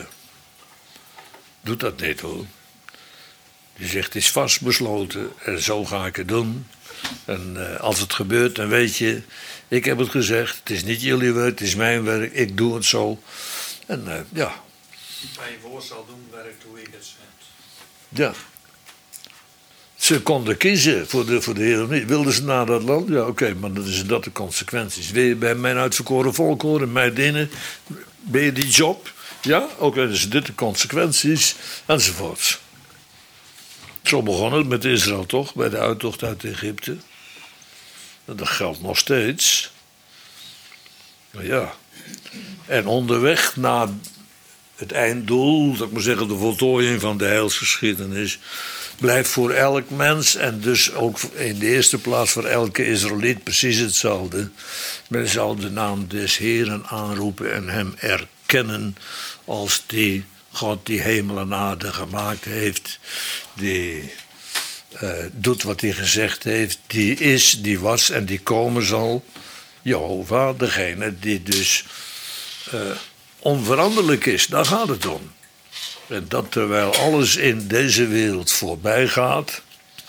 doet dat niet, hoor. Die zegt, het is vastbesloten en zo ga ik het doen. En als het gebeurt, dan weet je, ik heb het gezegd. Het is niet jullie werk, het is mijn werk. Ik doe het zo. En ja. Waar je woord zal doen, werk doe ik het zegt. Ja. Ze konden kiezen voor de Heer of niet. Wilden ze naar dat land? Ja, oké, maar dan is dat de consequenties. Wil je bij mijn uitverkoren volk horen, mij dienen? Ben je die job? Ja, oké, dus dit de consequenties, enzovoorts. Zo begon het met Israël toch, bij de uittocht uit Egypte. En dat geldt nog steeds. Ja. En onderweg naar het einddoel, dat ik maar zeggen, de voltooiing van de heilsgeschiedenis, blijft voor elk mens en dus ook in de eerste plaats voor elke Israëliet precies hetzelfde. Men zal de naam des Heeren aanroepen en hem erkennen als die God die hemel en aarde gemaakt heeft, die doet wat hij gezegd heeft, die is, die was en die komen zal. Jehovah, degene die dus onveranderlijk is, daar gaat het om. En dat terwijl alles in deze wereld voorbij gaat.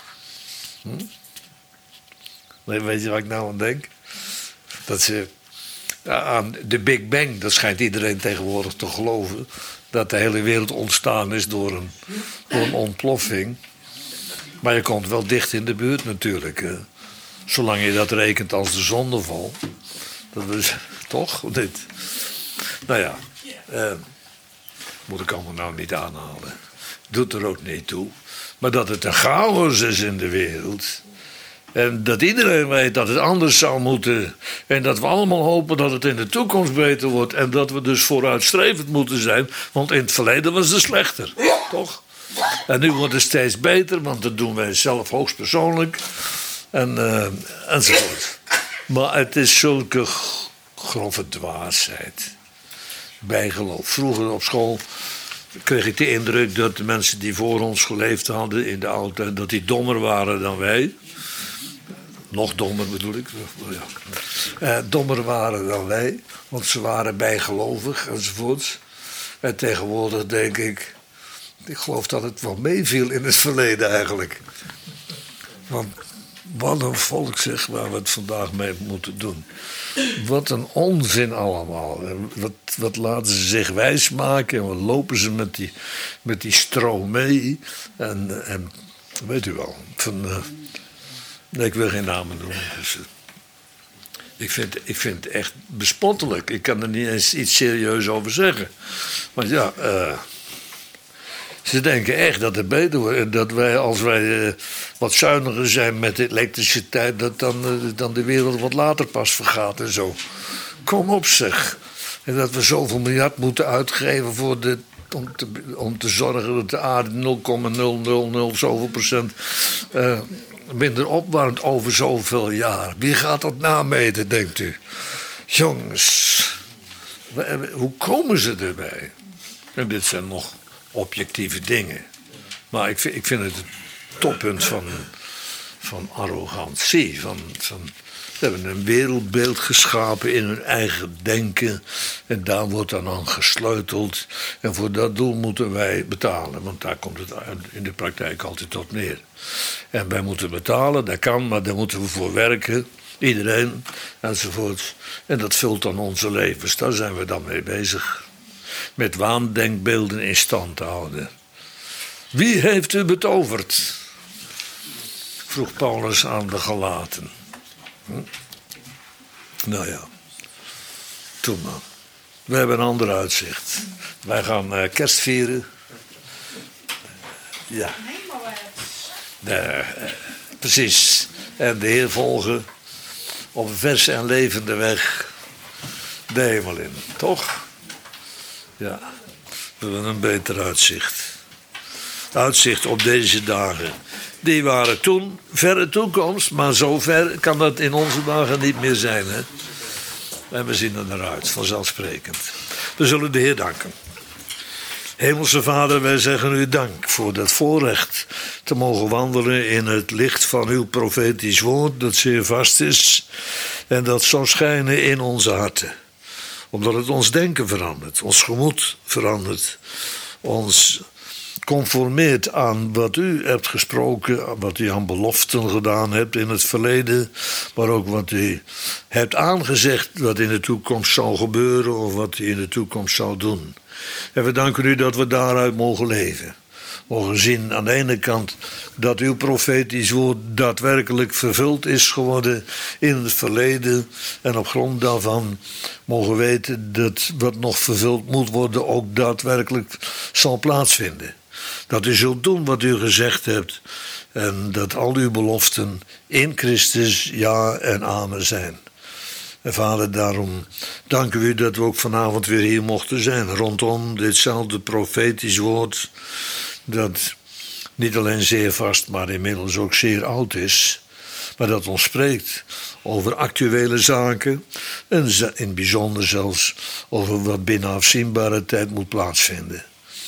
Weet je wat ik nou aan denk? Dat ze aan de Big Bang, dat schijnt iedereen tegenwoordig te geloven, dat de hele wereld ontstaan is door een ontploffing. Maar je komt wel dicht in de buurt natuurlijk. Zolang je dat rekent als de zondeval. Dat is toch? Dit. Nou ja, moet ik allemaal nou niet aanhalen. Doet er ook niet toe. Maar dat het een chaos is in de wereld. En dat iedereen weet dat het anders zou moeten. En dat we allemaal hopen dat het in de toekomst beter wordt. En dat we dus vooruitstrevend moeten zijn. Want in het verleden was het slechter. Toch? En nu wordt het steeds beter. Want dat doen wij zelf hoogstpersoonlijk. Enzovoort. Maar het is zulke grove dwaasheid. Bijgeloof. Vroeger op school kreeg ik de indruk dat de mensen die voor ons geleefd hadden in de oude tijd, dat die dommer waren dan wij. Nog dommer bedoel ik. Dommer waren dan wij, want ze waren bijgelovig enzovoort. En tegenwoordig denk ik geloof dat het wel meeviel in het verleden eigenlijk. Want wat een volk zeg, waar we het vandaag mee moeten doen. Wat een onzin allemaal. Wat laten ze zich wijsmaken en wat lopen ze met die stroom mee. En weet u wel, nee, ik wil geen namen noemen. Dus, ik vind het echt bespottelijk. Ik kan er niet eens iets serieus over zeggen. Want ja, ze denken echt dat het beter wordt. En dat wij, als wij wat zuiniger zijn met de elektriciteit, dat dan de wereld wat later pas vergaat en zo. Kom op zeg. En dat we zoveel miljard moeten uitgeven voor om te zorgen dat de aarde 0,000 zoveel procent minder opwarmt over zoveel jaar. Wie gaat dat nameten, denkt u? Jongens, hoe komen ze erbij? En dit zijn nog objectieve dingen. Maar ik vind het het toppunt van arrogantie. Ze hebben een wereldbeeld geschapen in hun eigen denken. En daar wordt dan aan gesleuteld. En voor dat doel moeten wij betalen. Want daar komt het in de praktijk altijd tot neer. En wij moeten betalen, dat kan, maar daar moeten we voor werken. Iedereen, enzovoort. En dat vult dan onze levens. Daar zijn we dan mee bezig. Met waandenkbeelden in stand te houden. Wie heeft u betoverd? Vroeg Paulus aan de Galaten. Nou ja, toen maar. We hebben een ander uitzicht. Wij gaan kerst vieren. Ja. Precies. En de Heer volgen op een verse en levende weg de hemel in. Toch? Ja. We hebben een beter uitzicht. Uitzicht op deze dagen. Die waren toen verre toekomst, maar zo ver kan dat in onze dagen niet meer zijn. Hè? En we zien er naar uit, vanzelfsprekend. We zullen de Heer danken. Hemelse Vader, wij zeggen u dank voor dat voorrecht te mogen wandelen in het licht van uw profetisch woord, dat zeer vast is en dat zal schijnen in onze harten. Omdat het ons denken verandert, ons gemoed verandert, ons conformeert aan wat u hebt gesproken, wat u aan beloften gedaan hebt in het verleden, maar ook wat u hebt aangezegd wat in de toekomst zal gebeuren of wat u in de toekomst zal doen. En we danken u dat we daaruit mogen leven. Mogen zien aan de ene kant dat uw profetisch woord daadwerkelijk vervuld is geworden in het verleden. En op grond daarvan mogen weten dat wat nog vervuld moet worden ook daadwerkelijk zal plaatsvinden. Dat u zult doen wat u gezegd hebt. En dat al uw beloften in Christus ja en amen zijn. En Vader, daarom danken we u dat we ook vanavond weer hier mochten zijn. Rondom ditzelfde profetisch woord. Dat niet alleen zeer vast, maar inmiddels ook zeer oud is. Maar dat ons spreekt over actuele zaken. En in het bijzonder zelfs over wat binnen afzienbare tijd moet plaatsvinden.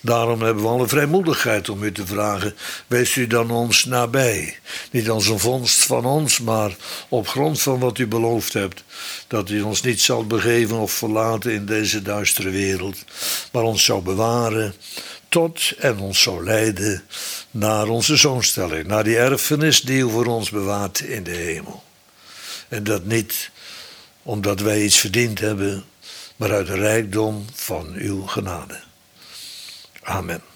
Daarom hebben we alle vrijmoedigheid om u te vragen, wees u dan ons nabij. Niet als een vondst van ons, maar op grond van wat u beloofd hebt, dat u ons niet zal begeven of verlaten in deze duistere wereld, maar ons zou bewaren tot en ons zou leiden naar onze zoonstelling, naar die erfenis die u voor ons bewaart in de hemel. En dat niet omdat wij iets verdiend hebben, maar uit de rijkdom van uw genade. Amen.